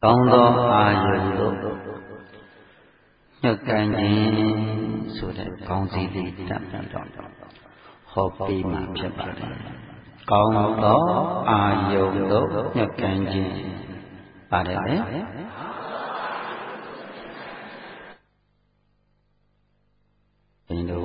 ကောင်းသောအာယုသို့ညှို့ကန်ခြင်းဆိုတဲ့ကောင်းစီလေးတက်ပြီးတော့ဟောပေးမှာဖြစ်ပါတယ်။ကောင်းသောအာယုသို့ညှို့ကန်ခြင်းပါတယ်လေ။ဒီလို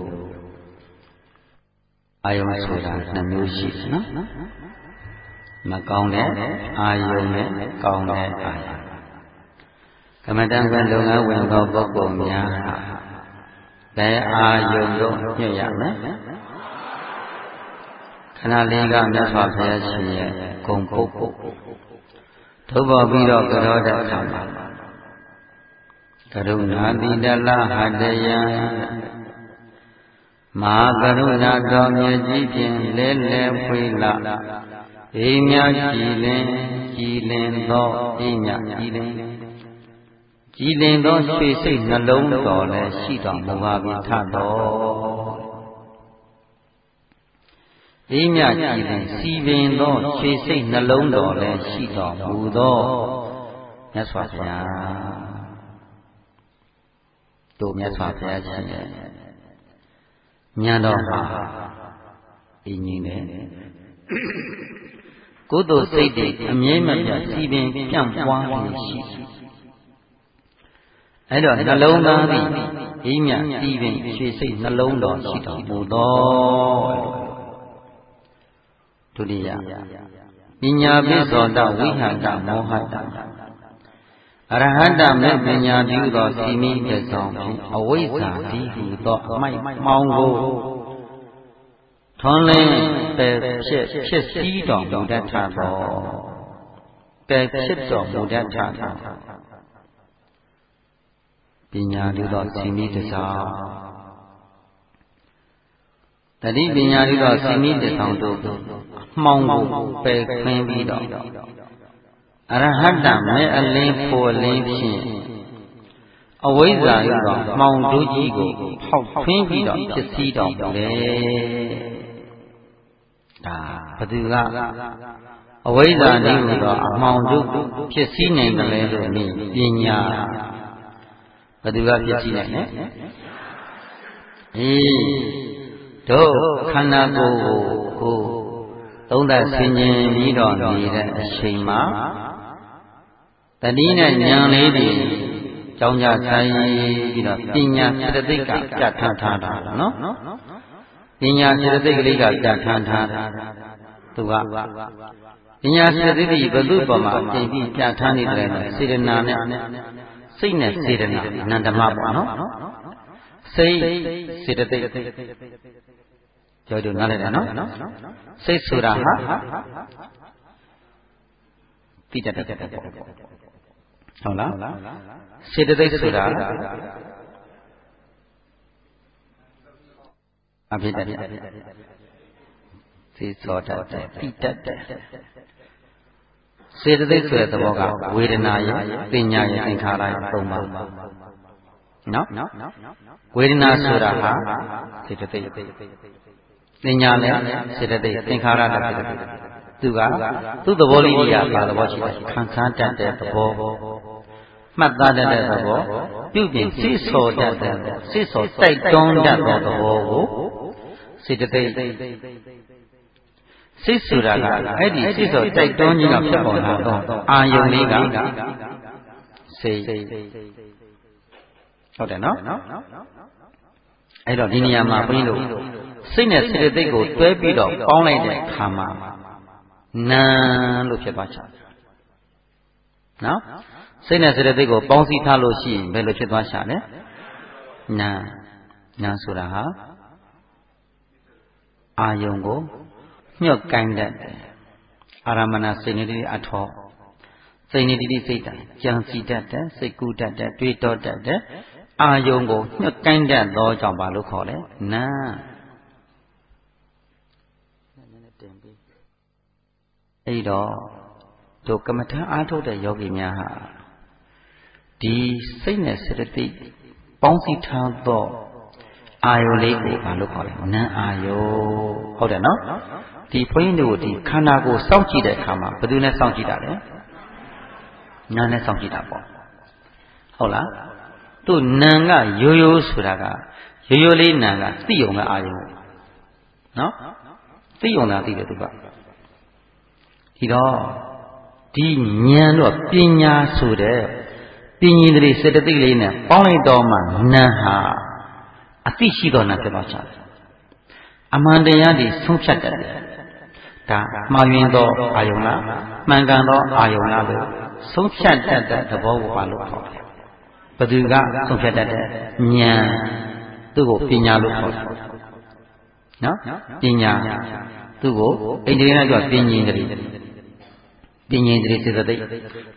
အာယုဆိုတာနှစ်မျိုးရှိတယ်နော်။မကောင်းတဲ့အာယုနဲ့ကောင်းတဲ့အာယုကမ္မဋ္ဌာန်းကလုပ်ငန်းဝင်သောပုဂ္ဂိုလ်များဟာဘယ်အာယုတို့ညွှတ်ရမလဲခဏလေးကမြတ်စွာဘုရားရှင်ရဲ့ဂုဏ်ပုဂ္ဂိုလ်ထုတ်ပေါ်ပြီးတော့ကြောတဲ့အခါမှာကရုဏာတိတလဟတယံမဟာကရုဏာတော်မြတ်ကြီးဖြင့်လဲလဲဖွေလာအေးမြကြည်လင်သောအေးမြကြည်လင်သောရွှေစိတ်နှလုံးတော်လည်းရှိတော်မူပါပြီထတော်အေးမြကြည်လင်စီပင်သောရွှေစိတ်နှလုံးတော်လည်းရှိတော်မူသောမြတ်စွာဘုရားတို့မြတ်စွာဘုရားရှင်ရဲ့ဉာဏ်တော်မှာအင်းကြီးနဲ့ကုသိုလ်စိတ်တွေအမြဲမပြတ်စီပင်ပြန့်ပွားနေရှိအဲ့တော့နှလုံးသားသည်အေးမြစီပင်ရွှေစိတ်နှလုံးတော်ရှိတော်မူသောဒုတိယပညာပိသောတဝိဟတမောဟတအရဟတမေပညာတိဟုသောစီမိတဆောင်ဖြင့်အဝိဇ္ဇာတိဟုသောအမိုက်မှောင်ကိုထွန်းလင်းပယ်ဖြစ်စည်းတော်မူတတ်သောပယ်ဖြစ်တော်မူတတ်သောပညာတိသောစီမိတဆောင်တတိပညာတိသောစီမိတဆောင်တို့မှောင်ကိုပယ်ခွင်းပြီးတော့အရဟတမေအလင်းဖို့လင်းဖြင့်အဝိဇ္ဇာ၏သောမှောင်တို့ကြီးကိုဖောက်ထွင်းပြီးတော့ဖြစ်စည်းတော်မူတယ်ဒါဘသူကအဝိဇ္ဇာနည်းဟူသောအမှောင်တို့ဖြစ်စည်းနိုင်တယ်လေလို့နည်းပညာဘသူကဖြစ်စည်းနိုင်လဲတို့ခန္ဓာကိုယ်ကိုသုံးသပ်ဆင်ခြင်ပြီးတော့နေတဲ့အချိန်မှာတတိနဲ့ဉာဏ်လေးတွေကြောင်းကြဆိုင်ပြီးတော့ပညာစေတသိက်ကပြဋ္ဌာန်းထားတာနော်ပညာစေတသိက်ကလေးကပြဋ္ဌာန်းထားတာသူကပညာစေတသိက်ဘယ်သူ့ပေါ်မှာပြင်ပြီးပြဋ္ဌာန်းနေတယ်လဲစေတနာနဲ့စိတ်နဲ့စေတနာအနန္တမပေါ့နော်စိတ်စေတသိက်ကြောက်ကြနားလည်တယ်နော်စိတ်ဆိုတာဟာတိတတ်တဲ့ပေါ့ဟုတ်လားစေတသိက်ဆိုတာအဖြစ်တတ်သိစောတတ်တိတတ်တဲ့စေတသိက်ဆိုတဲ့သဘောကဝေဒနာရဲ့ပညာရဲ့သင်္ခါရရဲ့သုံးပါးနော်ဝေဒနာဆိုတာဟာစေတသိက်ပညာလည်းစေတသိက်သင်္ခါရလည်းစေတသိက်သူကသူ့သဘောလေးကြီးကဘာသဘောရှိလဲခံစားတတ်တဲ့သဘောမှတ်သားတတ်တဲ့သဘောပြုပြင်စိတ်ဆော်တတ်တဲ့စိတ်ဆော်တိုက်တွန်းတတ်တဲ့သဘောကိုစေတသိက်စိတ်ဆိုတာကအဲ့ဒီစိတ်ဆော်တိုက်တွန်းခြင်းကဖြစ်ပေါ်လာတော့အာယုန်လေးကစိတ်ဟုတ်တယ်နော်အဲ့တော့ဒီနေရာမှာဘုန်းကြီးတို့စိတ်နဲ့စေတသိက်ကိုတွဲပြီးတော့ပေါင်းလိုက်တဲ့အခါမှာနာလို့ဖြစ်သွားချင်နော်စိတ်နဲ့စေတသိက်ကိုပေါင်းစည်းထားလို့ရှိရင်ဘယ်လိုဖြစ်သွားချင်လဲနာဆိုတာဟာအာယုံကိုညှော့ကိုင်းတဲ့အာရမဏစိတ်နေတိအထောစိတ်နေတိစိတ်တန်ကြံစီတတ်တဲ့စိတ်ကူးတတ်တဲ့တွေးတောတတ်တဲ့အာယုံကိုညှော့ကိုင်းတတ်သောကြောင့်ဘာလို့ခေါ်လဲနာအဲ့တော့တို့ကမ္မထအားထုတ်တဲ့ယောဂီများဟာဒီစိတ်နဲ့စေတသိက်ပေါင်းစည်းထားသောအာယုလေးကိုဘာလို့ခေါ်လဲနာအာယုဟုတ်တယ်နော်ဒီဘုန်းကြီးတို့ဒီခန္ဓာကိုယ်စောင့်ကြည့်တဲ့အခါမှာဘယ်သူနဲ့စောင့်ကြည့်တာလဲနာနဲ့ဆောင်ကြည့်တာပေါ့ဟုတ်လားသူနာကရိုးရိုးဆိုတာကရိုးရိုးလေးနာကသိုံကအာယုံနော်သိုံတာသိတယ်သူကဒီတော့ဒီဉာဏ်တော့ပညာဆိုတဲ့ပင်ကြီးတွေစေတသိက်လေးနဲ့ပေါင်းလိုက်တော့မှနာဟာအသိရှိတော်နာဖြစ်သွားကြတယ်အမှန်တရားတွေဆုံးဖြတ်တတ်တယ်ဒါမှားယွင်းသောအာယုံလားမှန်ကန်သောအာယုံလားလို့ဆုံးဖြတ်တတ်တဲ့သဘောကိုပါလို့ခေါ်တယ်ဘယ်သူကဆုံးဖြတ်တတ်တဲ့ဉာဏ်သူ့ကိုပညာလို့ခေါ်တယ်နော်ပညာသူ့ကိုအိန္ဒိယကပြောပင်ကြီးတွေပင်ကြီးတွေစေတသိက်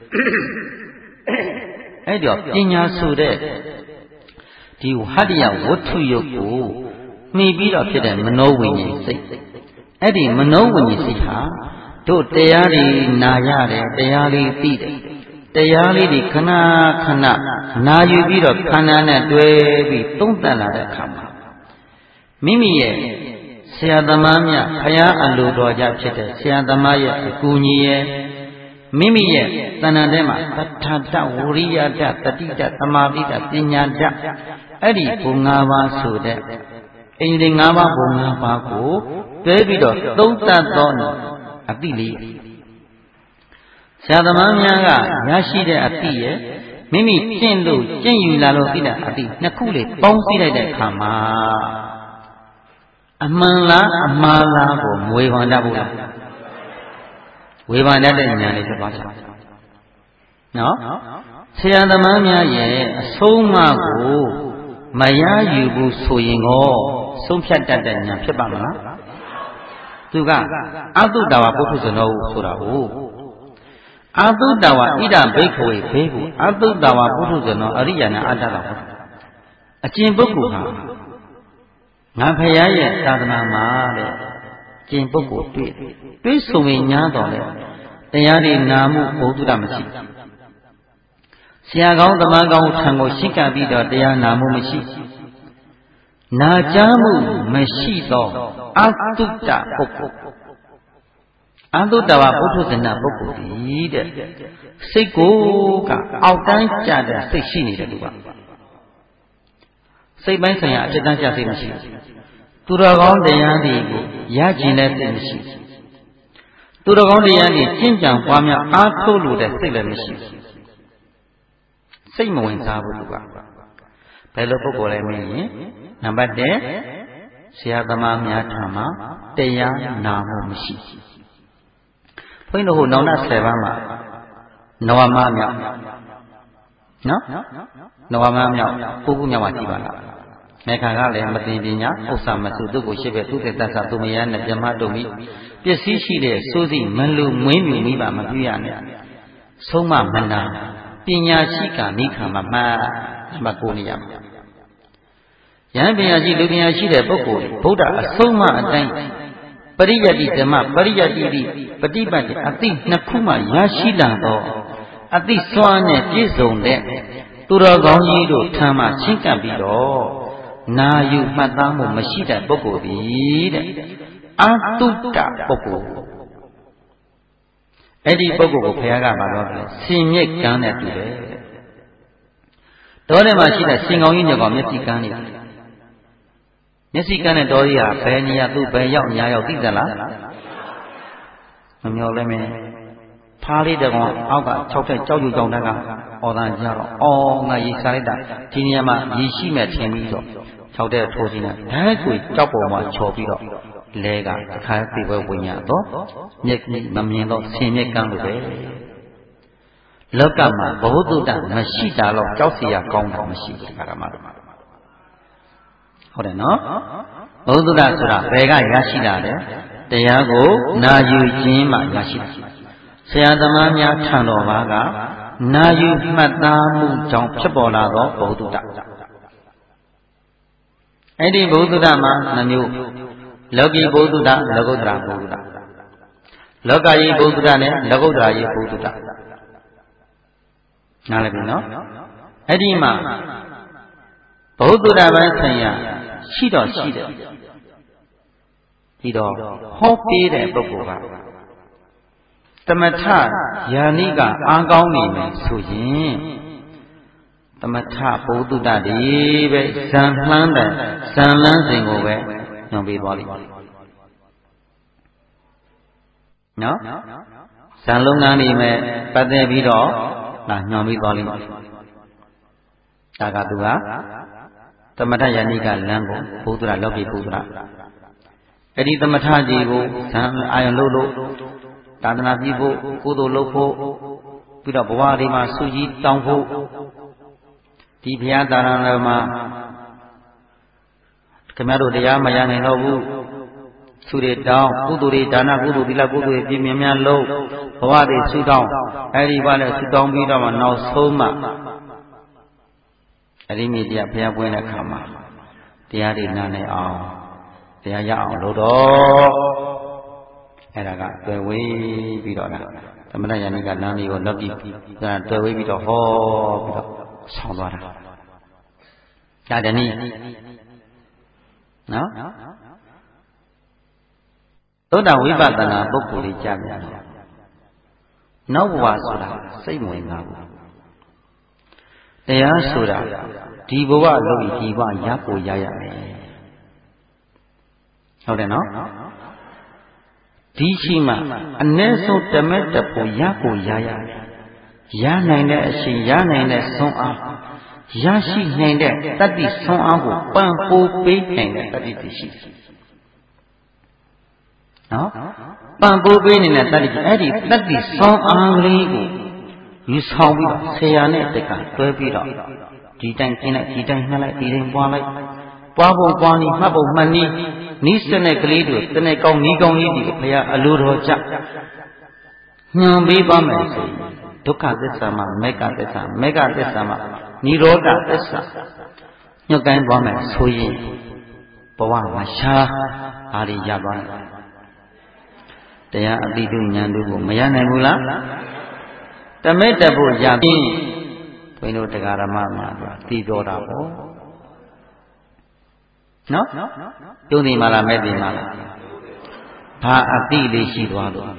အဲ့တော့ပညာဆိုတဲ့ဒီဟတ္တယဝတ္ထုယုတ်ကိုမှီပြီးတော့ဖြစ်တဲ့မနောဝိညာဉ်စိတ်အဲ့ဒီမနောဝိညာဉ်စိတ်ဟာတို့တရားတွေနာရတယ်တရားလေးသိတယ်တရားလေးတွေခဏခဏနာယူပြီးတော့ခန္ဓာနဲ့တွဲပြီးသုံးသပ်လာတဲ့အခါမှာမိမိရဲ့ဆရာသမားများဘုရားအလိုတော်ကြဖြစ်တဲ့ဆရာသမားရဲ့အကူအညီရဲ့မိမိရဲ့တဏ္ဍာထဲမှာပဋ္ဌာတဝရိယတတတိတသမာဓိတပညာတအဲ့ဒီဘုံ၅ပါးဆိုတဲ့အင်္ဂလိပ်၅ပါးဘုံ၅ပါးကိုတွဲပြီးတော့သုံးသပ်သောအတိလေးဆရာသမားများကရရှိတဲ့အတိရဲ့မိမိကျင့်လို့ကျင့်ယူလာလို့သိတဲ့အတိနှစ်ခုလေးပေါင်းစည်းလိုက်တဲ့အခါမှာအမှန်လားအမှားလားကိုမဝေဖန်တတ်ဘူးလားဝေဖန်တတ်တဲ့ဉာဏ်လေးဖြစ်သွားကြနော်ဆရာသမားများရဲ့အဆုံးအမကိုမရယူဘူးဆိုရင်ကိုဆုံးဖြတ်တတ်တဲ့ဉာဏ်ဖြစ်ပါမလားသူကအတုတဝပုထုဇဏောဆိုတာကိုအတုတဝဣဒဘိက္ခဝေဘေကုအတုတဝပုထုဇဏောအရိယနာအတ္တတော်အကျင့်ပုဂ္ဂိုလ်ဟာငါဖရာရဲ့သာသနာမှာတဲ့ကျင့်ပုဂ္ဂိုလ်တွေ့ဆုံရင်ညားတော်လေတရားတွေနာမှုဘုဒ္ဓတာမရှိဆရာကောင်းသမားကောင်းထံကိုရှင်းကပ်ပြီးတော့တရားနာမှုမရှိနာကြားမှုမရှိသောအတုတ္တပုဂ္ဂိုလ်အတုတ္တဝပုထုဇဏပုဂ္ဂိုလ်ဒီတဲ့စိတ်ကိုကအောက်တန်းကျတဲ့စိတ်ရှိနေတယ်သူကစိတ်ပိုင်းဆိုင်ရာအဖြစ်တန်းကျစိတ်မရှိသူတော်ကောင်းတရားတွေကိုရကျင်တဲ့စိတ်မရှိသူတော်ကောင်းတရားတွေကျင့်ကြံပွားများအားထုတ်လို့တဲ့စိတ်လည်းမရှိစိတ်မဝင်စားဘူးသူကဘယ်လိုပုဂ္ဂိုလ်လဲမင်းရင်နံပါတ်1ဆရာသမားများထံမှာတရားနာမှုမရှိဘုန်းကြီးတို့ဟိုနောင်နာ10ပါးမှာနဝမမြောက်နော်နဝမမြောက်ကိုခုမြောက်မှာကြည့်ပါလားမေခါကလည်းမသိပညာဥစ္စာမစုသူ့ကိုရှိပဲသူ့တဲ့တတ်စာသူမရနဲ့ပြမတုံမိပစ္စည်းရှိတဲ့စိုးစိမလူမွေးမြူမိပါမပြရနဲ့ဆုံးမမနာပညာရှိကမိခံမှာမှတ်နံပါတ်9နေရမှာယဟန်ပညာရှိလူပညာရှိတဲ့ပုဂ္ဂိုလ်ဗုဒ္ဓအဆုံးမအတိုင်းပရိယတ္တိဓမ္မပရိယတ္တိပฏิပတ်တိအတိနှစ်ခုမှရရှိလာတော့အတိစွမ်းနဲ့ပြည့်စုံတဲ့သူတော်ကောင်းကြီးတို့ထံမှချင်းကပ်ပြီးတော့နာယူမှတ်သားမှုမရှိတဲ့ပုဂ္ဂိုလ်သည်တဲ့အတုတ္တပုဂ္ဂိုလ်အဲ့ဒီပုဂ္ဂိုလ်ကိုဘုရားကမပြောဘူးဆင်မြစ်ကမ်းနဲ့တူတယ်တောထဲမှာရှိတဲ့ဆင်ကောင်းကြီးညကောင်မျက်စိကမ်းနေတယ်မျက်စိကမ်းတဲ့တော်ကြီးဟာဘယ်နေရာသူ့ဘယ်ရောက်ညာရောက်သိသလားမမျောလဲမင်းဖားလေးတကောင်အောက်က6ထက်ကြောက်ယူကြောင်တက်ကအော်တန်ကြတော့အော်ငါရေစားလိုက်တာဒီနေရာမှာရေရှိမဲ့ထင်ပြီးတော့6တဲ့ထိုးစီနေဓာတ်ကိုကြောက်ပေါ်မှာချော်ပြီးတော့လဲကတစ်ခါသိပွဲဝင်ရတော့မျက်မမြင်တော့ဆင်မြက်ကမ်းလို့ပဲလောကမှာဘဝတုတ္တမရှိတာတော့ကြောက်เสียကောင်းတာမရှိဘူးခါရမတို့ဟုတ်တယ်နော်ဘဝတုတ္တဆိုတာဘယ်ကရရှိတာလဲတရားကိုနာယူခြင်းမှရရှိတာဆရာသမားများထံတော်ဘာကနာယူမှတ်သားမှုကြောင့်ဖြစ်ပေါ်လာသောဘဝတုတ္တအဲ့ဒီဘဝတုတ္တမှာနှမျိုးလောကီဘဝတုတ္တလောကုတ္တရာဘဝတုတ္တလောကယီဘဝတုတ္တနဲ့လောကုတ္တရာယီဘဝတုတ္တနားလည်ပြီနော်အဲ့ဒီမှာဘဝတုတ္တပိုင်းဆိုင်ရာရှိတော့ရှိတယ်ဒီတော့ဟောပေးတဲ့ပုဂ္ဂိုလ်ကသမထယာနိကအားကောင်းနေမယ်ဆိုရင်သမထဘုဒ္ဓတတိပဲဇံလှမ်းတဲ့ဇံလန်းစဉ်ကိုပဲညွှန်ပေးသွားလိမ့်မယ်နော်ဇံလုံးငန်းနေမယ်ပတ်သက်ပြီးတော့ညွှန်ပေးသွားလိမ့်မယ်ဒါကသူကသမထယာနိကလမ်းကိုဘုဒ္ဓလောကီဘုဒ္ဓအဲ့ဒီသမထကြီးကိုဇံအာယုံလို့သာသနာပြုဖို့ကုသိုလ်လုပ်ဖို့ပြီးတော့ဘဝတွေမှာစုကြီးတောင်းဖို့ဒီဘုရားသာရဏမှာခင်ဗျားတို့တရားမရနိုင်တော့ဘူးသူတွေတောင်းကုသိုလ်တွေဒါနကုသိုလ်သီလကုသိုလ်တွေပြင်းများလုပ်ဘဝတွေဆုတောင်းအဲဒီဘာလဲဆုတောင်းပြီးတော့မှနောက်ဆုံးမှအရိမိတရားဘုရားပွင့်တဲ့အခါမှာတရားတွေနားနိုင်အောင်တရားရအောင်လုပ်တော့အဲ့ဒါကတွေ့ဝေးပြီးတော့သမထယာနိကလမ်းလေးကိုလောက်ပြီးတွေ့ဝေးပြီးတော့ဟောပြီးတော့ဆောင်းသွားတာဒါတနည်းနော်သောတာဝိပဿနာပုဂ္ဂိုလ်ကြီးကြပြန်တယ်နောက်ဘဝဆိုတာစိတ်ဝင်စားဘူးတရားဆိုတာဒီဘဝလုံးဒီဘဝရကိုရရမယ်ဟုတ်တယ်နော်ဒီရှိမှအ ਨੇ ဆုံးတမက်တဖို့ရကိုရရတယ်ရနိုင်တဲ့အရှင်ရနိုင်တဲ့ဆွမ်းအားရရှိနိုင်တဲ့တတ္တိဆွမ်းအားကိုပံ့ပိုးပေးနိုင်တဲ့တတ္တိတရှိနော်ပံ့ပိုးပေးနေတဲ့တတ္တိအဲ့ဒီတတ္တိဆွမ်းအားကလေးကိုယူဆောင်ပြီးတော့ဆရာနဲ့တက္ကတွဲပြီးတော့ဒီတိုင်းကျင်းလိုက်ဒီတိုင်းနှက်လိုက်ဒီတိုင်းပွားလိုက်ပွားဖို့ပွားနည်းမှတ်ဖို့မှတ်နည်းနီးစနစ်ကလေးတွေတနေ့ကောင်းနီးကောင်းလေးဒီဘုရားအလိုတော်ကြညွှန်ပေးပါမယ်ဆိုရင်ဒုက္ခသစ္စာမှာမေဃသစ္စာမေဃသစ္စာမှာនិရောဓသစ္စာညွှန်ကိုင်းသွားမယ်ဆိုရင်ဘဝမှာရှားအားတွေရသွားတယ်တရားအတိတုဉာဏ်တို့ကိုမရနိုင်ဘူးလားတမက်တဖို့ရပြီးဘုန်းကြီးတို့တရားဓမ္မမှာသိတော်တာပေါ့နော်ကျုံးနေမှာလားမဲ့နေမှာလားဘာအတိလေးရှိသွားလို့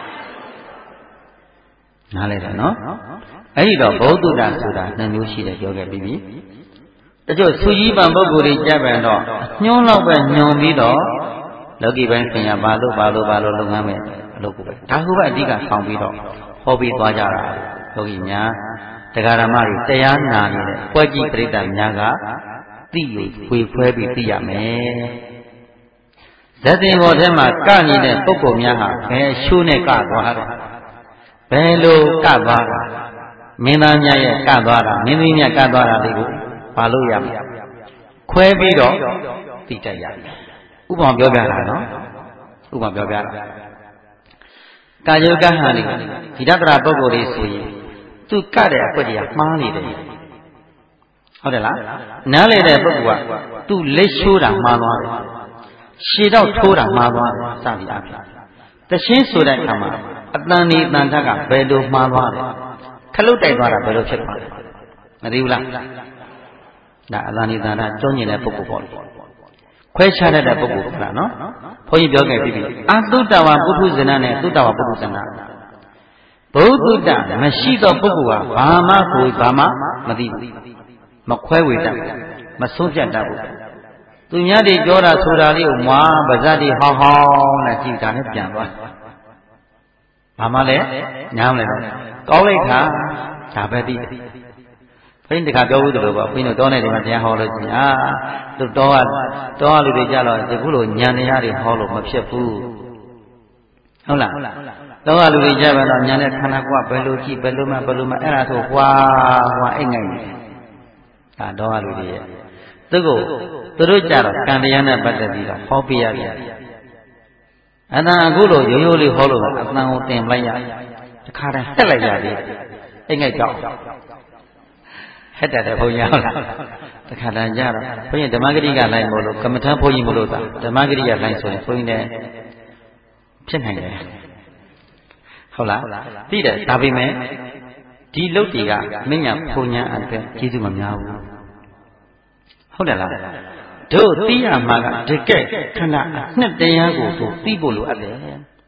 နားလဲတယ်နော်အဲ့ဒီတော့ဘုဒ္ဓတာဆိုတာနှစ်မျိုးရှိတယ်ပြောခဲ့ပြီးပြီတချို့သူကြီးပံပုဂ္ဂိုလ်တွေကြက်ပန်တော့ညှိုးလောက်ပဲညွန်ပြီးတော့လောကီပိုင်းဆင်ရဘာလို့လုပ်ငန်းမဲ့အလုပ်ကိုပဲဒါကိုပဲအဓိကဆောင်ပြီးတော့ဟောပြီးသွားကြတာလောကီများတရားဓမ္မတွေတရားနာနေတဲ့ပွဲကြည့်ပြိတ္တများကသိရဖွေဖွဲပြီးသိရမယ်ဇတ်တင်ဘောထဲမှာကနေတဲ့ပုဂ္ဂိုလ်များဟာဘယ်ရှုနဲ့ကသွားတယ်ဘယ်လိုကသွားတာမင်းသားများရဲ့ကသွားတာမင်းသမီးများကသွားတာလေးကိုဘာလို့ရမလဲခွဲပြီးတော့သိတတ်ရမယ်ဥပမာပြောပြတာနော်ဥပမာပြောပြတာကာယောကဟန်လေးဒီတ္တရာပုဂ္ဂိုလ်လေးဆိုရင်သူကတဲ့အကွက်တွေကမှားနေတယ်ဟုတ်တယ်လားနားလေတဲ့ပုဂ္ဂိုလ်ကသူ့လက်ရှိုးတာမှားသွားတယ်ရှည်တော့ထိုးတာမှားသွားတယ်စသည်အဖြစ်တရှင်းဆိုတဲ့အခါမှာအတန်ဒီတန်ထက်ကဘယ်လိုမှားသွားတယ်ခလုတ်တိုက်သွားတာဘယ်လိုဖြစ်သွားလဲမသိဘူးလားဒါအတန်ဒီတန်ထကျွမ်းကျင်တဲ့ပုဂ္ဂိုလ်ပေါ့ခွဲခြားတတ်တဲ့ပုဂ္ဂိုလ်ကနော်ဘုန်းကြီးပြောခဲ့ပြီအတုတ္တဝါပုထုဇဏနဲ့တုတ္တဝါပုထုဇဏဘုဒ္ဓတမရှိသောပုဂ္ဂိုလ်ကဘာမှမသိဘူးမခွဲဝေတတ်မဆုံးဖြတ်တတ်ဘူးသူများတွေပြောတာဆိုတာလေးကိုမွားပါဇတ်တွေဟောင်းဟောင်းနဲ့ကြည်တာနဲ့ပြန်သွားဘာမှလည်းညားမလဲတော့ကောင်းလိုက်တာဒါပဲသိတယ်ဘုန်းကြီးတခါပြောဘူးတလို့ပေါ့ဘုန်းကြီးတို့တောနဲ့ဒီမှာတရားဟောလို့ရှိရင်သူတောကလူတွေကြတော့ဒီခုလိုဉာဏ်တရားတွေဟောလို့မဖြစ်ဘူးဟုတ်လားတောကလူတွေကြပါတော့ဉာဏ်နဲ့ခန္ဓာကိုယ်ကဘယ်လိုကြည့်ဘယ်လိုမှအဲ့ဒါဆိုဟွာအိတ်ငိုက်နေဒါတော့လူတွေရဲ့သူတို့ကြတော့ကံတရားနဲ့ပတ်သက်ပြီးတော့ဟောပြရတယ်အတန်အခုလိုရိုးရိုးလေးဟောလို့အတန်ကိုတင်လိုက်ရတခါတည်းဟက်လိုက်ရသေးအိတ်ငိုက်တော့ဟက်တဲ့ဘုန်းကြီးဟုတ်လားတခါတည်းကြတော့ဘုန်းကြီးဓမ္မဂရိကလိုက်မို့လို့ကမ္မထဘုန်းကြီးမို့လို့သာဓမ္မဂရိကလိုက်ဆိုရင်ဘုန်းကြီးလည်းဖြစ်နိုင်တယ်ဟုတ်လားသိတယ်ဒါပေမဲ့ဒီလုတ်တွေကမင်းညာဖုန်ညာအတွက်ကျေးဇူးမများဘူးဟုတ်တယ်လားတို့သိရမှာကတကယ်ခန္ဓာအနှစ်တရားကိုသိဖို့လိုအပ်တယ်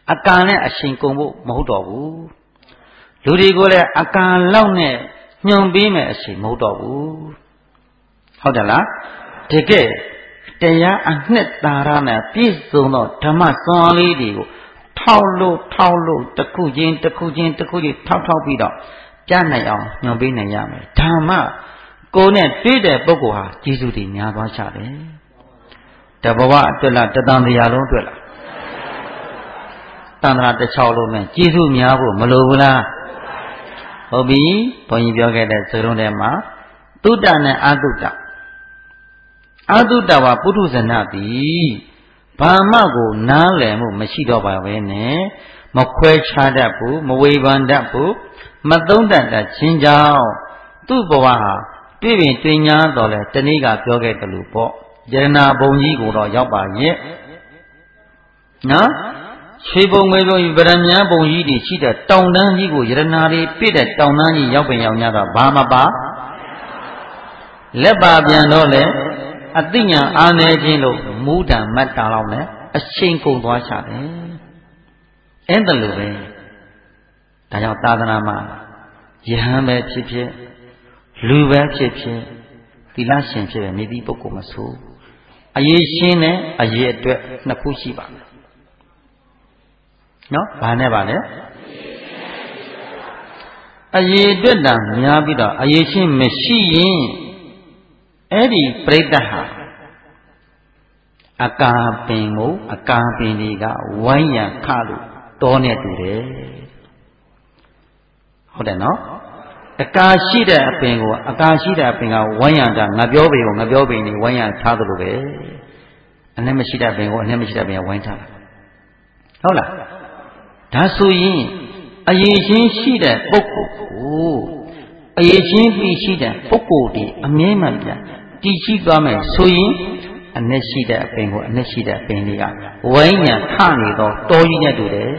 အကာနဲ့အရှင်ကုန်ဖို့မဟုတ်တော့ဘူးလူတွေကိုလည်းအကာလောက်နဲ့ညွန်ပေးမယ်အရှင်မဟုတ်တော့ဘူးဟုတ်တယ်လားတကယ်တရားအနှစ်သာရနဲ့ပြည့်စုံသောဓမ္မစွမ်းအားလေးတွေကိုထောက်လို့တစ်ခုချင်းထောက်ပြီးတော့ကြားနိုင်အောင်ညွန်ပေးနိုင်ရမယ်ဓမ္မကိုယ်နဲ့တွေ့တဲ့ပုဂ္ဂိုလ်ဟာကျေးဇူးတွေများသွားချတယ်တဘဝအတွက်လားတသံတရားလုံးအတွက်လားတန်ត្រာတစ်ချောင်းလုံးနဲ့ကျေးဇူးများဖို့မလိုဘူးလားဟုတ်ပြီဘုန်းကြီးပြောခဲ့တဲ့စကားလုံးထဲမှာတုတ္တနဲ့အတုတ္တဝပုထုဇဏတိဘာမှကိုနားလည်မှုမရှိတော့ပါပဲနဲ့မခွဲခြားတတ်ဘူးမဝေဖန်တတ်ဘူးမသုံးတတ်တဲ့ချင်းကြောင့်သူ့ဘဝဟာတွေ့ပင်တွေ့ညာတော့လဲတနေ့ကပြောခဲ့တယ်လို့ပေါ့ယရနာဘုံကြီးကိုတော့ရောက်ပါရဲ့နော်ရွှေဘုံမေဘုံဗရမ ्या ဘုံကြီးတွေရှိတဲ့တောင်တန်းကြီးကိုယရနာတွေပြည့်တဲ့တောင်တန်းကြီးရောက်ပင်ရောက်냐တော့ဘာမပါလက်ပါပြန်တော့လေအသိဉာဏ်အားနည်းခြင်းလို့မူးတံမတ်တာလောက်နဲ့အချိန်ကုန်သွားချတယ်အဲ့ဒါလိုပဲဒါကြောင့်သာသနာမှာယဟန်ပဲဖြစ်ဖြစ်လူပဲဖြစ်ဖြစ်သီလရှင်ဖြစ်တဲ့နေသည့်ပုဂ္ဂိုလ်မဆိုအရေးရှင်းနဲ့အရေးအတွက်နှစ်ခုရှိပါမယ်နော်ဘာနဲ့ပါလဲအရေးအတွက်တံများပြီးတော့အရေးရှင်းမရှိရင်အဲ့ဒီပြိတ္တဟာအကာပင်ကိုအကာပင်တွေကဝိုင်းရန်ခလို့တောနဲ့တူတယ်ဟုတ်တယ်နော်အကာရှိတဲ့အပင်ကိုအကာရှိတဲ့အပင်ကဝိုင်းရန်တာငါပြောပေကိုငါပြောပေနေဝိုင်းရန်ထားသလိုပဲအနဲ့မရှိတဲ့ပင်ကိုအနဲ့မရှိတဲ့ပင်ကဝိုင်းထားတာဟုတ်လားဒါဆိုရင်အရေးချင်းရှိတဲ့ပုဂ္ဂိုလ်ကိုအရေးချင်းပြီးရှိတဲ့ပုဂ္ဂိုလ်ဒီအမြဲမှန်ပြန်တည်ရှိသွားမယ်ဆိုရင်အနဲ့ရှိတဲ့အပင်ကိုအနဲ့ရှိတဲ့အပင်လေးကဝိုင်းရန်ခနေတော့တောကြီးနဲ့တူတယ်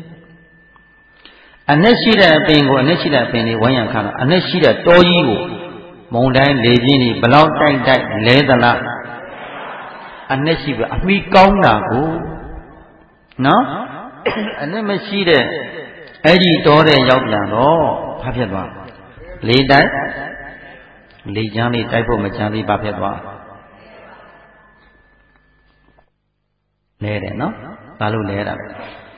အနဲ့ရှိတဲ့အပင်ကိုအနဲ့ရှိတဲ့အပင်လေးဝိုင်းရန်ခတော့အနဲ့ရှိတဲ့တောကြီးကိုမုန်တိုင်းလေပြင်းကြီးဘလောက်တိုက်လဲသလားအနဲ့ရှိပဲအမိကောင်းတာကိုနော်အနဲ့မရှိတဲ့အဲ့ဒီတောတဲ့ရောက်ပြန်တော့ဘာဖြစ်သွားလေတိုက်လေချမ်းလေးတိုက်ဖို့မချမ်းသေးဘာဖြစ်သွားလဲတယ်နော်ဘာလို့လဲတာလဲ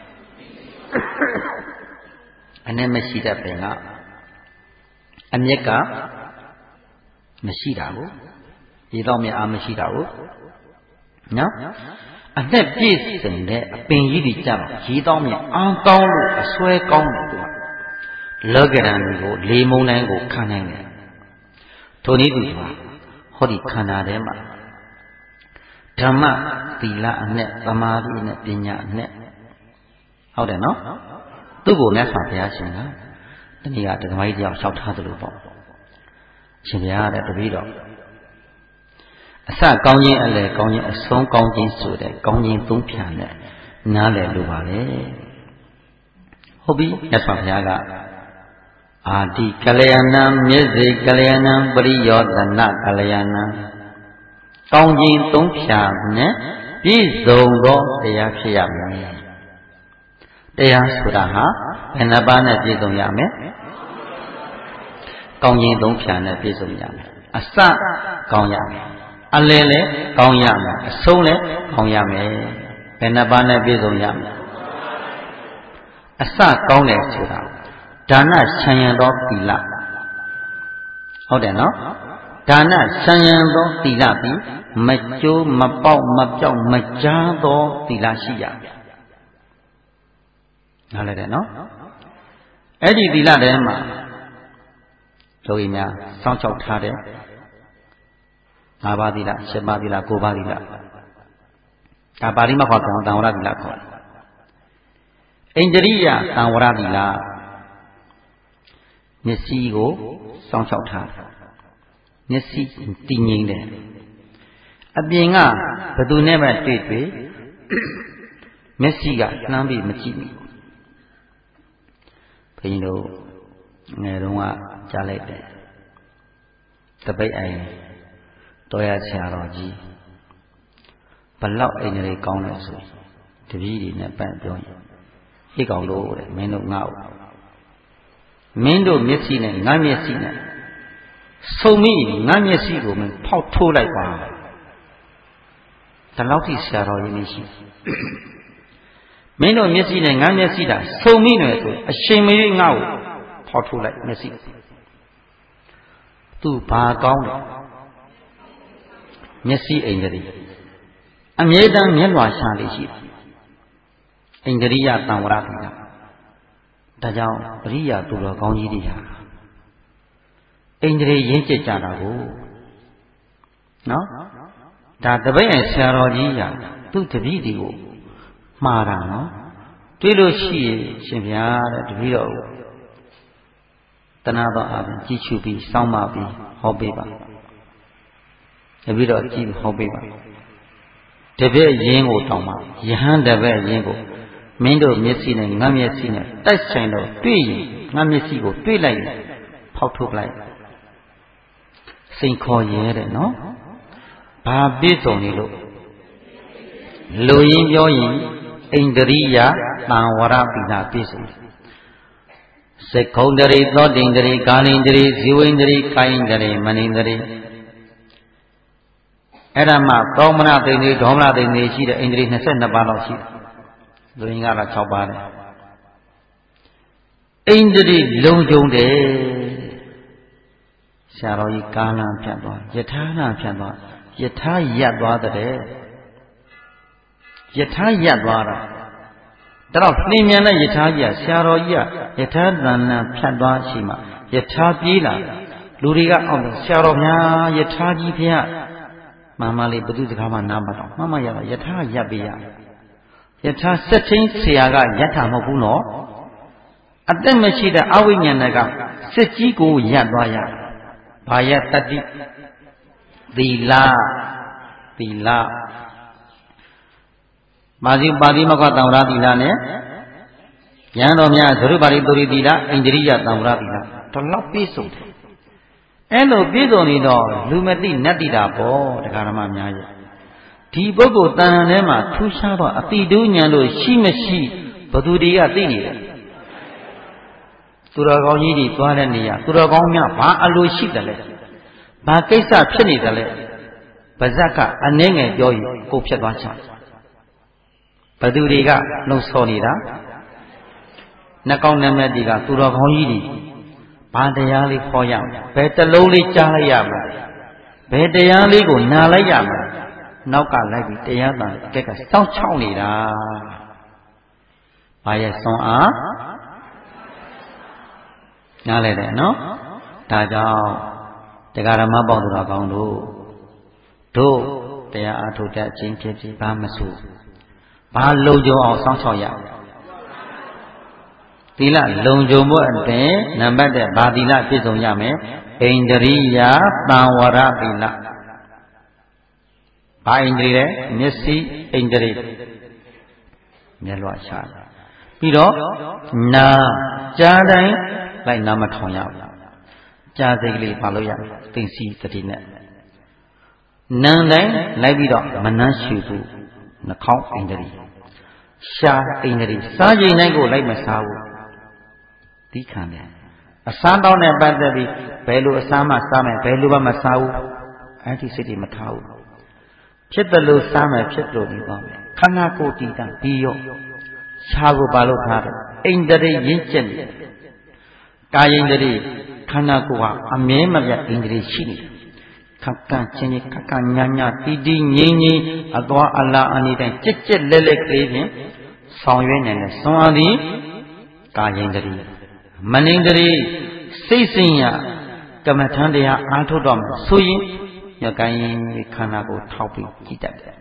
အနဲ့မရှိတဲ့ပင်ကအမျက်ကမရှိတာကိုရေတော့မြအားမရှိတာကိုနော်အနဲ့ပြည့်စုံတဲ့အပင်ကြီးတွေကြတော့ရေတော့မြအားကောင်းလို့အစွဲကောင်းတယ်သူကလောကရန်ကိုလေမုံတိုင်းကိုခံနိုင်တယ်ထိုနည်းတူပါဟောဒီခန္ဓာထဲမှာဓမ္မသီလအနဲ့သမာဓိနဲ့ပညာအနဲ့ဟုတ်တယ်နော်သူ့ကိုမြတ်စွာဘုရားရှင်ကတနည်းကဓမ္မကြီးတယောက်လျှောက်ထားသလိုပေါ့ရှင်ဘုရားတဲ့တပည့်တော်အစကောင်းခြင်းအလယ်ကောင်းခြင်းအဆုံးကောင်းခြင်းဆိုတဲ့ကောင်းခြင်းသုံးဖြာနဲ့နားလည်လိုပါလေဟုတ်ပြီမြတ်စွာဘုရားကအာတိကလျာဏံမျက်စိကလျာဏံပရိယောသနကလျာဏံကောင်းခြင်းသုံးဖြာနဲ့ပြည့်စုံသောတရားဖြစ်ရမယ်တရားဆိုတာဟာဘယ်နှပါးနဲ့ပြည့်စုံရမလဲကောင်းခြင်းသုံးဖြာနဲ့ပြည့်စုံရမယ်အစကောင်းရမယ်အလယ်လည်းကောင်းရမယ်အဆုံးလည်းကောင်းရမယ်ဘယ်နှပါးနဲ့ပြည့်စုံရမလဲအစကောင်းတယ်ဆိုတာဒါနဆံရံသောသီလဟုတ်တယ်နော်ဒါနဆံရံသောသီလသည်မကျိုးမပေါက်မပြောက်မကြားသောသီလရှိရနားလည်တယ်နော်အဲ့ဒီသီလထဲမှာယောဂီများစောင့်ချောက်ထားတဲ့5 ပါးသီလ7 ပါးသီလ9 ပါးသီလဒါပါဠိမခေါ်သံဝရသီလခေါ်တယ်ဣန္ဒြိယသံဝရသီလမျက်စိကိုစောင့်ချောက်ထားတယ်မျက်စိတည်ငြိမ်တယ်အပြင်ကဘယ်သူနဲ့မှတွေ့မျက်စိကနှမ်းပြီးမကြည့်ဘူးဘုရင်တို့ငယ်တုန်းကကြားလိုက်တယ်တပိတ်အိမ်တော်ရဆရာတော်ကြီးဘလောက်အိမ်တွေကောင်းလဲဆိုတပည့်တွေနဲ့ပတ်ပြောရင်ဟိကောင်လို့တဲ့မင်းတို့ငါ့ကိုမင်းတို့မျက်စိနဲ့ငါမျက်စိနဲ့ဆုံမိငါမျက်စိကိုမင်းဖောက်ထိုးလိုက်ပါဒီလောက်ထိဆရာတော်ရင်းနေရှိမင်းတို့မျက်စိနဲ့ငါမျက်စိတာဆုံမိနေဆိုအရှင်မရွေးငါ့ကိုဖောက်ထိုးလိုက်မျက်စိသူဘာကောင်းတယ်မျက်စိအိန္ဒြေအမြဲတမ်းမျက်လွှာရှာလေးရှိတယ်အိန္ဒြိယတံဝရတိလားဒါကြောင့်ပရိယာသူတော်ကောင်းကြီးတွေဟာအိန္ဒြေရင်းကျက်ကြတာကိုနော်ဒါတပည့်ရဲ့ဆရာတော်ကြီးကသူ့တပည့်တွေကိုမှားတာနော်တွေးလို့ရှိရင်ရှင်ဗျာတဲ့တပည့်တော်တဏှာတော်အပြင်ကြည်ချူပြီးစောင့်မပြီးဟောပေးပါတပည့်တော်ကြည်ဟောပေးပါတပည့်ရင်းကိုတောင်းပါယဟန်တပည့်ရင်းကိုမင်းတို့မျက်စိနဲ့ငါမျက်စိနဲ့တိုက်ဆိုင်တော့တွေ့ရင်ငါမျက်စိကိုတွေ့လိုက်ရင်ဖောက်ထုတ်လိုက်စိန်ခေါ်ရဲတဲ့နော်ဘာပြည့်စုံနေလို့လူရင်းပြောရင်အိန္ဒြိယတံဝရပိဏပြည့်စုံစက္ခုံတရေသောတိန္ဒြေကာလိန္ဒြေဇီဝိန္ဒြေကာယိန္ဒြေမနိန္ဒြေအဲ့ဒါမှသောမနတိန္ဒြေဒေါမနတိန္ဒြေရှိတဲ့အိန္ဒြေ22ပါးလောက်ရှိတယ်လူရင်းကတော့6ပါးတယ်အိန္ဒြေလုံခြုံတယ်ဆရာတော်ကြီးကာလံဖြတ်သွားယထာနာဖြတ်သွားယထာရပ်သွားတဲ့ယထာရပ်သွားတာဒါတော့နှင်းမြန်တဲ့ယထာကြီးကဆရာတော်ကြီးကယထာတဏ္ဍဖြတ်သွားရှိမှယထာပြေးလာလူတွေကအောက်ဆရာတော်များယထာကြီးဖျက်မမလေးဘုသူစကားမှနားမတော့မမရတာယထာရပ်ပေးရယထာစက်ချင်းဆရာကယထာမဟုတ်ဘူးနော်အသက်မရှိတဲ့အဝိညာဏကစစ်ကြီးကိုရပ်သွားရဘာယတတိသီလမာဇိပါတိမကတံဝရသီလနဲ့ဉာဏ်တော်များသရုပ်ပါရိသုရိသီလအိန္ဒြိယတံဝရသီလတော့လောက်ပြည့်စုံတယ်အဲ့လိုပြည့်စုံနေတော့လူမသိနတ်တိတာပေါ့တရားဓမ္မများရဲ့ဒီပုဂ္ဂိုလ်တန်ထဲမှာထူးခြားတော့အတိတူဉာဏ်လို့ရှိမရှိဘသူတွေကသိနေတယ်သူတော်ကောင်းကြီးတွေသွားတဲ့နေရာသူတော်ကောင်းများဘာအလိုရှိတယ်လဲဘာကိစ္စဖြစ်နေတယ်လဲပါဇက်ကအနှဲငယ်ပြောရင်ကိုဖြစ်သွားချင်ဘသူတွေကလှုံ့ဆော်နေတာနှကောင်းနမတိကသူတော်ကောင်းကြီးတွေဘာတရားလေးခေါ်ရမလဲဘယ်တလုံးလေးကြားလိုက်ရမလဲဘယ်တရားလေးကိုနားလိုက်ရမလဲနောက်ကလိုက်ပြီးတရားတန်ကဲကစောင့်ချောင်းနေတာဘာရဲ့စွမ်းအားနားလဲတယ်နော်ဒါကြောင့်တရားဓမ္မပေါင်းသူတော်ကောင်းတို့တရားအားထုတ်တဲ့အချင်းဖြစ်ပြီးဘာမဆိုဘာလုံခြုံအောင်စောင့်ချောက်ရသီလလုံခြုံဖို့အတွက်နံပါတ်1ဘာသီလပြည့်စုံရမယ်အိန္ဒြိယတံဝရသီလဘာအိန္ဒြိလဲမျက်စိအိန္ဒြိမျက်လွှာရှာပြီးတော့နာကြားတိုင်းလိုက်နာမထောင်ရဘူးကြားစိတ်ကလေးပါလို့ရသိစီတတိနဲ့နံတိုင်းလိုက်ပြီးတော့မနှမ်းရှူဘူးနှာခေါင်းအိန္ဒြိရှာအိန္ဒြိစားချိန်တိုင်းကိုလိုက်မစားဘူးသီးခံတယ်အစားတောင်းနဲ့ပတ်သက်ပြီးဘယ်လိုအစားမှစားမယ်ဘယ်လိုမှမစားဘူးအဲ့ဒီစိတ်တွေမထားဘူးဖြစ်တယ်လို့စားမယ်ဖြစ်တယ်လို့ပြီးသွားမယ်ခန္ဓာကိုယ်တည်တာပြီးရောရှားကိုပါလို့ထားတယ်အိန္ဒြိရင့်ကျက်နေကာယိန္ဒြိခန္ဓာကိုယ်ဟာအမြဲမပြတ်အိန္ဒြိရှိနေတယ်ခက်ကန်ချင်းခက်ကန်ညာညာတီတီငိမ့်ငိမ့်အသွားအလာအနေတိုင်းကြက်ကြက်လက်လက်ကလေးဖြင့်ဆောင်ရွက်နိုင်တဲ့စွမ်းအားသည်ကာယိန္ဒြိမနိန္ဒြိစိတ်စဉ်ရကမ္မထံတရားအားထုတ်တော့မှဆိုရင်ညကိုင်းခန္ဓာကိုထောက်ပြီးကြည့်တတ်တယ်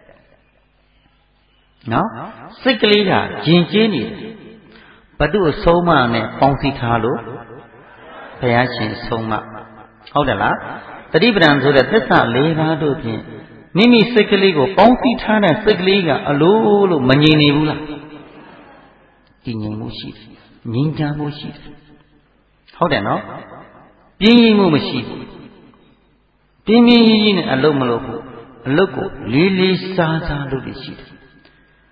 နော်စိတ်ကလေးကဂျင်ကျေးနေတယ်ဘသူအဆုံးမနဲ့ပေါင်းစည်းထားလို့ဘုရားရှင်ဆုံးမဟုတ်တယ်လားတတိပဒံဆိုတဲ့သစ္စာ၄ပါးတို့ဖြင့်မိမိစိတ်ကလေးကိုပေါင်းစည်းထားတဲ့စိတ်ကလေးကအလိုလို့မငြိမ်နေဘူးလားတည်ငြိမ်မှုရှိတယ်ငြိမ်ချမ်းမှုရှိတယ်ဟုတ်တယ်နော်ပြင်းရင်မှုမရှိဘူးပြင်းပြင်းကြီးနဲ့အလုတ်မလုပ်ဘူးအလုတ်ကိုလေးလေးစားစားလုပ်လို့ရှိတယ်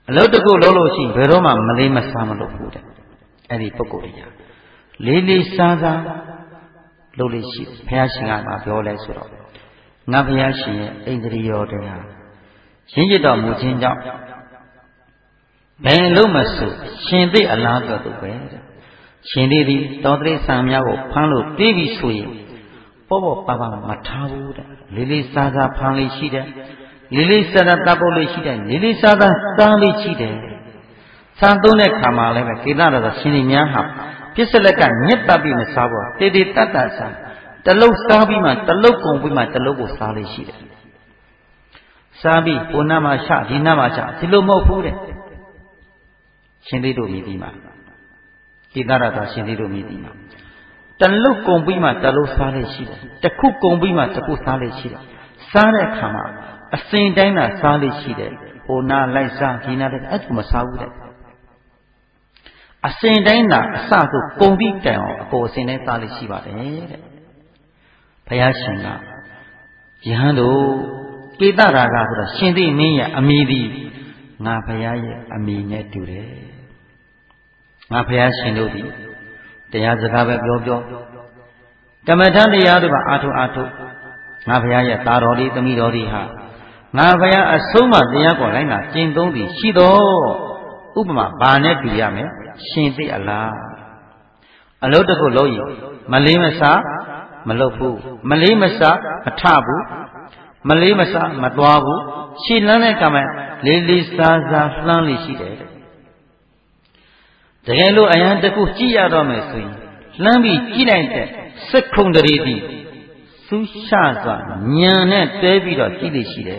အလုပ်တကူလုပ်လို့ရှိရင်ဘယ်တော့မှမလေးမစားမလုပ်ဘူးတဲ့အဲ့ဒီပုဂ္ဂိုလ်တွေကလေးလေးစားစားလုပ်လို့ရှိဘုရားရှင်ကပြောလဲဆိုတော့ငါဘုရားရှင်ရဲ့ဣန္ဒြေရောတရားရင့်ကျက်တော်မူခြင်းကြောင့်ဘယ်လုံးမဆိုရှင်သိအလားတော်သူပဲတဲ့ရှင်သိသည်တော်တိဆံများကိုဖမ်းလို့ပြေးပြီးဆိုရင်ပေါ့ပေါ့ပါပါမထားဘူးတဲ့လေးလေးစားစားဖမ်းလေးရှိတယ်လေးလေးစားစားတပ်ပုတ်လေးရှိတယ်လေးလေးစားစားစားလေးရှိတယ်ဆံသုံးတဲ့ခါမှာလည်းပဲကေတတော်ရှင်ကြီးများဟာပြစ္ဆလက်ကညက်ပတ်ပြီးမစားဘူးတေတေတတ်တတ်စားတလုတ်စားပြီးမှတလုတ်ကုန်ပြီးမှတလုတ်ကိုစားလေးရှိတယ်စားပြီးဟိုနာမှာရှဒီနာမှာရှဒီလိုမဟုတ်ဘူးတဲ့ရှင်သေးတို့မြည်ပြီးမှကေတရတော်ရှင်သေးတို့မြည်ပြီးမှတလုတ်ကုန်ပြီးမှတလုတ်စားလေးရှိတယ်တစ်ခုကုန်ပြီးမှတစ်ခုစားလေးရှိတယ်စားတဲ့အခါမှာအစဉ်တိုင်းသာစားလေးရှိတယ်ဟိုနာလိုက်စားဒီနာလိုက်အဲ့ဒါမစားဘူးတဲ့အစဉ်တိုင်းသာအစဆိုကုန်ပြီးတန်အောင်အပေါ်အစဉ်တိုင်းစားလေးရှိပါတယ်တဲ့ဘုရားရှင်ကယဟန်တို့ကေတရာဂဆိုတော့ရှင်သိမင်းရဲ့အမိသည်ငါဘုရားရဲ့အမိနဲ့တူတယ်ငါဘုရားရှင်တို့သည်တရားစကားပဲပြောကမ္မထတရားတို့ကအာထုငါဘုရားရဲ့သားတော်လေးသမီးတော်လေးဟာငါဘုရားအဆုံးမတရားကိုလိုက်တာကျင့်သုံးသည်ရှိတော်ဥပမာဘာနဲ့တူရမလဲရှင်သိအလားအလုပ်တစ်ခုလုပ်ရင်မလေးမစားမလုပ်ဘူးမလေးမစားမထဘူးမလေးမစားမသွားဘူးရှည်လန်းတဲ့ကံမဲ့လေးလေးစားစားလှမ်းလေးရှိတယ်တကယ်လို့အရန်တစ်ခုကြည့်ရတော့မယ်ဆိုရင်လှမ်းပြီးကြည့်လိုက်တဲ့စက္ခုံတရေသည်စူးရှစွာညံနဲ့တဲပြီးတော့ကြည့်လို့ရှိတယ်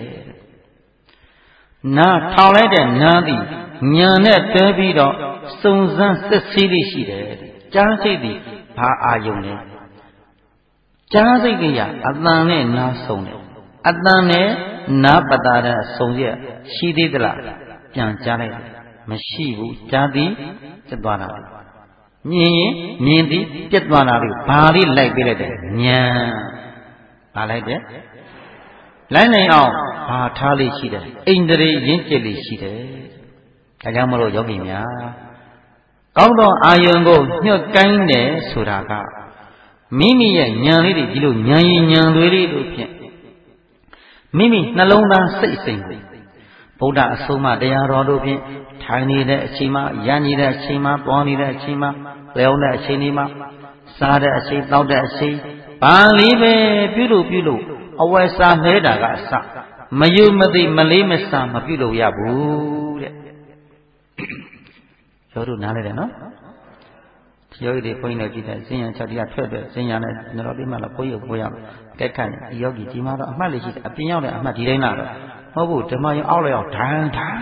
နားထောင်လိုက်တဲ့နားသည်ညံနဲ့တဲပြီးတော့စုံစမ်းစစ်ဆေးလေးရှိတယ်ကြားစိတ်သည်ဘာအာယုံလဲကြားစိတ်ကအတန်နဲ့နားဆုံတယ်အတန်နဲ့နားပတာတဲ့ဆုံရရှိသေးသလားပြန်ကြားလိုက်မရှိဘူးကြားသည်ပြတ်သွားတာမြင်ရင်မြင်သည်ပြတ်သွားတာလို့ဘာလေးလိုက်ပေးလိုက်တယ်ဉာဏ်ဘာလိုက်တယ်လိုက်နိုင်အောင်ဘာထားလေးရှိတယ်ဣန္ဒြေရင့်ကျက်လေးရှိတယ်ဒါကြောင့်မလို့ယောဂီများကောင်းသောအာယုံကိုညှို့ကိုင်းတယ်ဆိုတာကမိမိရဲ့ဉာဏ်လေးတွေဒီလိုဉာဏ်ရည်ဉာဏ်တွေလေးတို့ဖြင့်မိမိနှလုံးသားစိတ်စိမ်ကိုဗုဒ္ဓအဆုံးအမတရားတော်တို့ဖြင့်ထိုင်နေတဲ့အချိန်မှာရန်နေတဲ့အချိန်မှာပေါ်နေတဲ့အချိန်မှာလျောင်းတဲ့အချိန်တွေမှာစားတဲ့အချိန်တောက်တဲ့အချိန်ဘာလေးပဲပြုလို့အဝယ်စားနေတာကအစမယုမသိမလေးမစားမပြုလို့ရဘူးတဲ့ရောတို့နားလဲတယ်နော်ယောဂီတွေဘုန်းကြီးတို့ကြည့်တယ်ဇင်ရ6တရားထွက်တယ်ဇင်ရနဲ့တော်ပြီးမှလည်းဘုန်းကြီးကိုရကဲခန့်ဒီယောဂီဒီမှာတော့အမှတ်လေးရှိတယ်အပြင်ရောက်တဲ့အမှတ်ဒီတိုင်းလာတော့မဟုတ်ဘူးဓမ္မရင်အောက်လိုက်အောင်ဒန်းတော့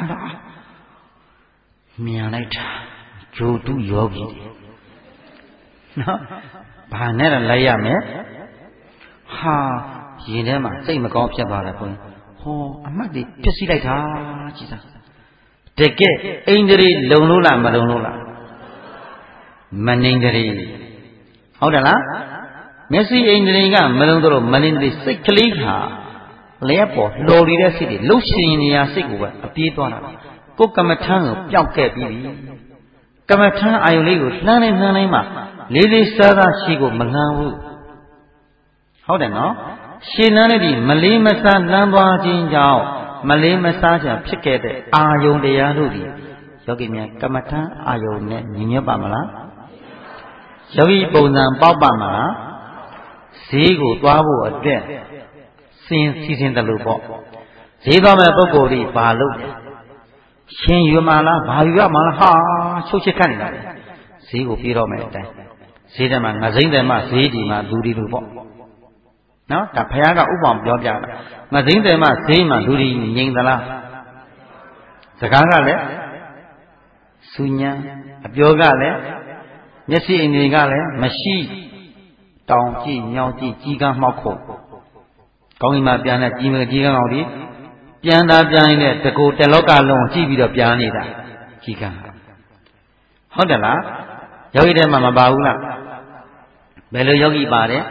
မြန်လိုက်တာဂျိုတုယောဂီတွေနော်ဘာနဲ့လိုက်ရမယ်ဟာရင်ထဲမှာစိတ်မကောင်းဖြစ်သွားတယ်ဘုန်းကြီးဟောအမှတ်တွေပြည့်စည်လိုက်တာကြည်စားတကယ်အိန္ဒြေလုံလို့လားမလုံလို့လားမနိန္ဒြေဟုတ်တယ်လားမျက်စိအိန္ဒြေကမလုံတော့မနိန္ဒြေစိတ်ကလေးဟာလျက်ပေါ်လှော်နေတဲ့စိတ်တွေလှုပ်ရှင်နေရစိတ်ကိုပဲအပြေးသွားတာကိုယ်ကမ္မထမ်းကိုပျောက်ခဲ့ပြီးပြီကမ္မထမ်းအာယုလေးကိုလှမ်းတိုင်းမှလေးလေးစားစားရှိကိုမလှမ်းဘူးဟုတ်တယ်နော်ရှည်လန်းတဲ့ဒီမလေးမစားလမ်းသွားခြင်းကြောင့်မလေးမစားချင်ဖြစ်ခဲ့တဲ့အာယုန်တရားတို့ဒီယောဂီများကမ္မထမ်းအာယုန်နဲ့ညီညွတ်ပါမလားယောဂီပုံစံပေါက်ပါမလားဈေးကိုသွားဖို့အတွက်စီစဉ်တယ်လို့ပေါ့ဈေးသွားမဲ့ပုဂ္ဂိုလ်ဒီဘာလို့ရှင်ယူမလားဘာယူရမလားဟာချုပ်ချစ်ခတ်နေတာလေဈေးကိုပြေးတော့မယ်အတိုင်းဈေးထဲမှာငစိမ့်တယ်မှဈေးဒီမှာလူဒီလူပေါ့နော်ဒါဘုရားကဥပမာပြောပြတာငစိမ့်တယ်မှဈေးမှာလူဒီငြိမ်သလားစကားကလည်းစူညာအပြောကလည်းမျက်စိအိမ်တွေကလည်းမရှိတောင်ကြည့်ညောင်ကြည့်ကြီးကန်းမှောက်ခုတ်ကောင်းကင်မှာပြန်တဲ့ကြီးမကြီးကန်းကောင်ဒီပြန်တာပြန်နေတဲ့တကူတလောကလုံးကြည့်ပြီးတော့ပြန်နေတာကြီးကန်းဟုတ်တယ်လားယောဂီထဲမှာမပါဘူးလားဘယ်လိုယောဂီပါတယ်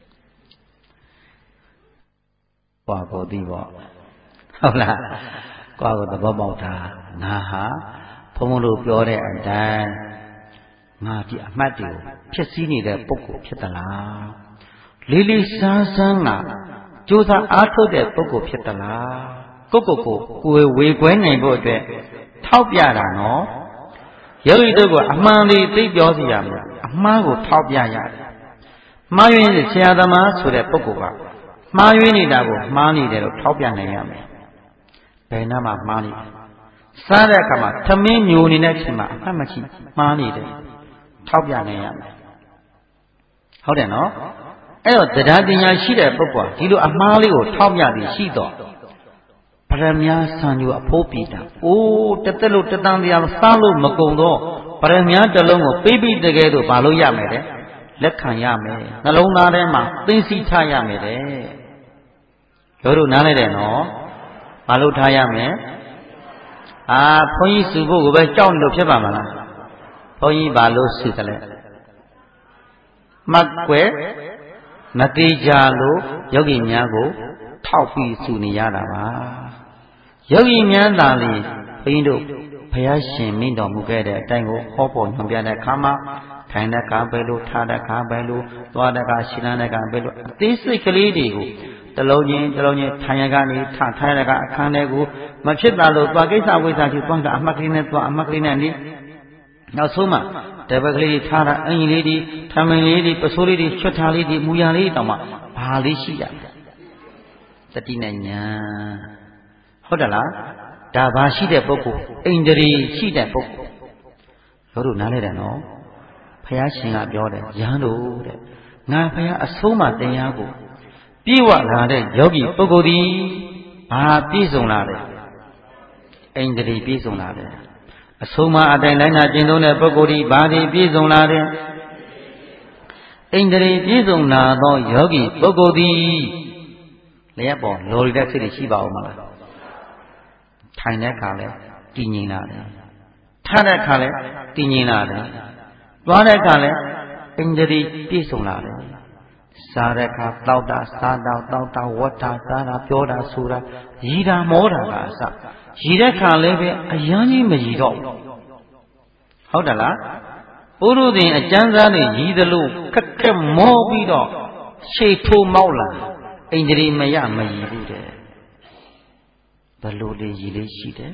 ဟောကိုသိပေါ့ဟုတ်လား qua của tập bảo ta ngà há phong môn đồ biểu đấy anh ta ngà thì mát điều chết xí này để bốc của chết là lý lý sáng sáng ngà chú sa áo thô để bốc của chết là cô quê quén này bộ chuyện tháo bia là nó giờ đi đâu của mang đi tới biểu gì à mang của tháo bia ya mang về thì xe đó mà số để bốc của mang về đi đâu của mang đi để tháo bia này à bây giờ mà mang đi sao đấy cả mà thằng mình nhiều như này chứ mà chỉ mang đi để tháo bia này à好တယ်နော်အဲ့တော့တရားပညာရှိတဲ့ပုဂ္ဂိုလ်ဒီလိုအမှားလေးကိုထောက်ပြပြီးရှိတော့ပရမညာဆံညိုအဖိုးပြီတာအိုးတက်တက်လို့တတန်တရားစားလို့မကုန်တော့ပရမညာတစ်လုံးကိုပေးပြီးတကယ်တော့မလုပ်ရမယ်တဲ့လက်ခံရမယ်နှလုံးသားထဲမှာသိသိထားရမယ်တဲ့တို့နားလိုက်တယ်နော်မလုပ်ထားရမယ်ဘုန်းကြီးစုဖို့ကိုပဲကြောက်လို့ဖြစ်ပါမလားဘုန်းကြီးဘာလို့စုတယ်လဲမှတ်ွယ်မတိကြလို့ယောဂီများကိုထောက်ပြီးစုနေရတာပါယောဂီများသာလေဘုန်းကြီးတို့ဘုရားရှင်မိန့်တော်မူခဲ့တဲ့အတိုင်းကိုဟောပေါ်ညွှန်ပြတဲ့အခါမှာထိုင်တဲ့အခါပဲလို့ထားတဲ့အခါပဲလို့သွားတဲ့အခါရှိတဲ့အခါပဲလို့အသေးစိတ်ကလေးတွေကိုတလုံးချင်းထိုင်ရကနေထိုင်ရကအခန်းထဲကိုမဖြစ်တာလို့သွားကိစ္စဝိသရှိသွားတာအမှတ်ကလေးနဲ့သွားအမှတ်ကလေးနဲ့နေနောက်ဆုံးမှတပည့်ကလေးထားတာအင်ကြီးလေးဒီထမင်းလေးဒီပစိုးလေးဒီချွတ်ထားလေးဒီမူရလေးတောင်မှဘာလေးရှိရတတိနဲ့ညာဟုတ်တယ်လားဒါဘာရှိတဲ့ပုဂ္ဂိုလ်အိန္ဒြေရှိတဲ့ပုဂ္ဂိုလ်တို့နားလဲတယ်နော်ဘုရားရှင်ကပြောတယ်ရဟန်းတို့တဲ့ငါဘုရားအဆုံးမတရားကိုပြည့်ဝလာတဲ့ယောဂီပုဂ္ဂိုလ်ဒီဘာပြည့်စုံလာတယ်အိန္ဒြေပြည့်စုံလာတယ်အဆုံးမအတိုင်းလိုက်နာကျင့်သုံးတဲ့ပုဂ္ဂိုလ်ဒီဘာဒီပြည့်စုံလာတယ်အိန္ဒြေပြည့်စုံလာသောယောဂီပုဂ္ဂိုလ်ဒီလျက်ပေါ်လော်ရတဲ့စိတ်တွေရှိပါဦးမလားထိုင်တဲ့အခါလဲတည်ငြိမ်လာတယ်ထားတဲ့အခါလဲတည်ငြိမ်လာတယ်သွားတဲ့အခါလဲအိန္ဒြေပြည့်စုံလာတယ်စားတဲ့အခါတောက်တာစားတာတောက်တာဝတ်တာစားတာပြောတာဆိုတာရည်တာမောတာကအစရည်တဲ့ခါလည်းပဲအယမ်းကြီးမရည်တော့ဟုတ်တယ်လားပုရုသင်အကျမ်းစားတွေရည်သလိုခက်ခက်မောပြီးတော့ရှေ့ထိုးမောက်လာအိန္ဒြေမရမရည်ဘူးတဲ့ဘလို့လေးရည်လေးရှိတယ်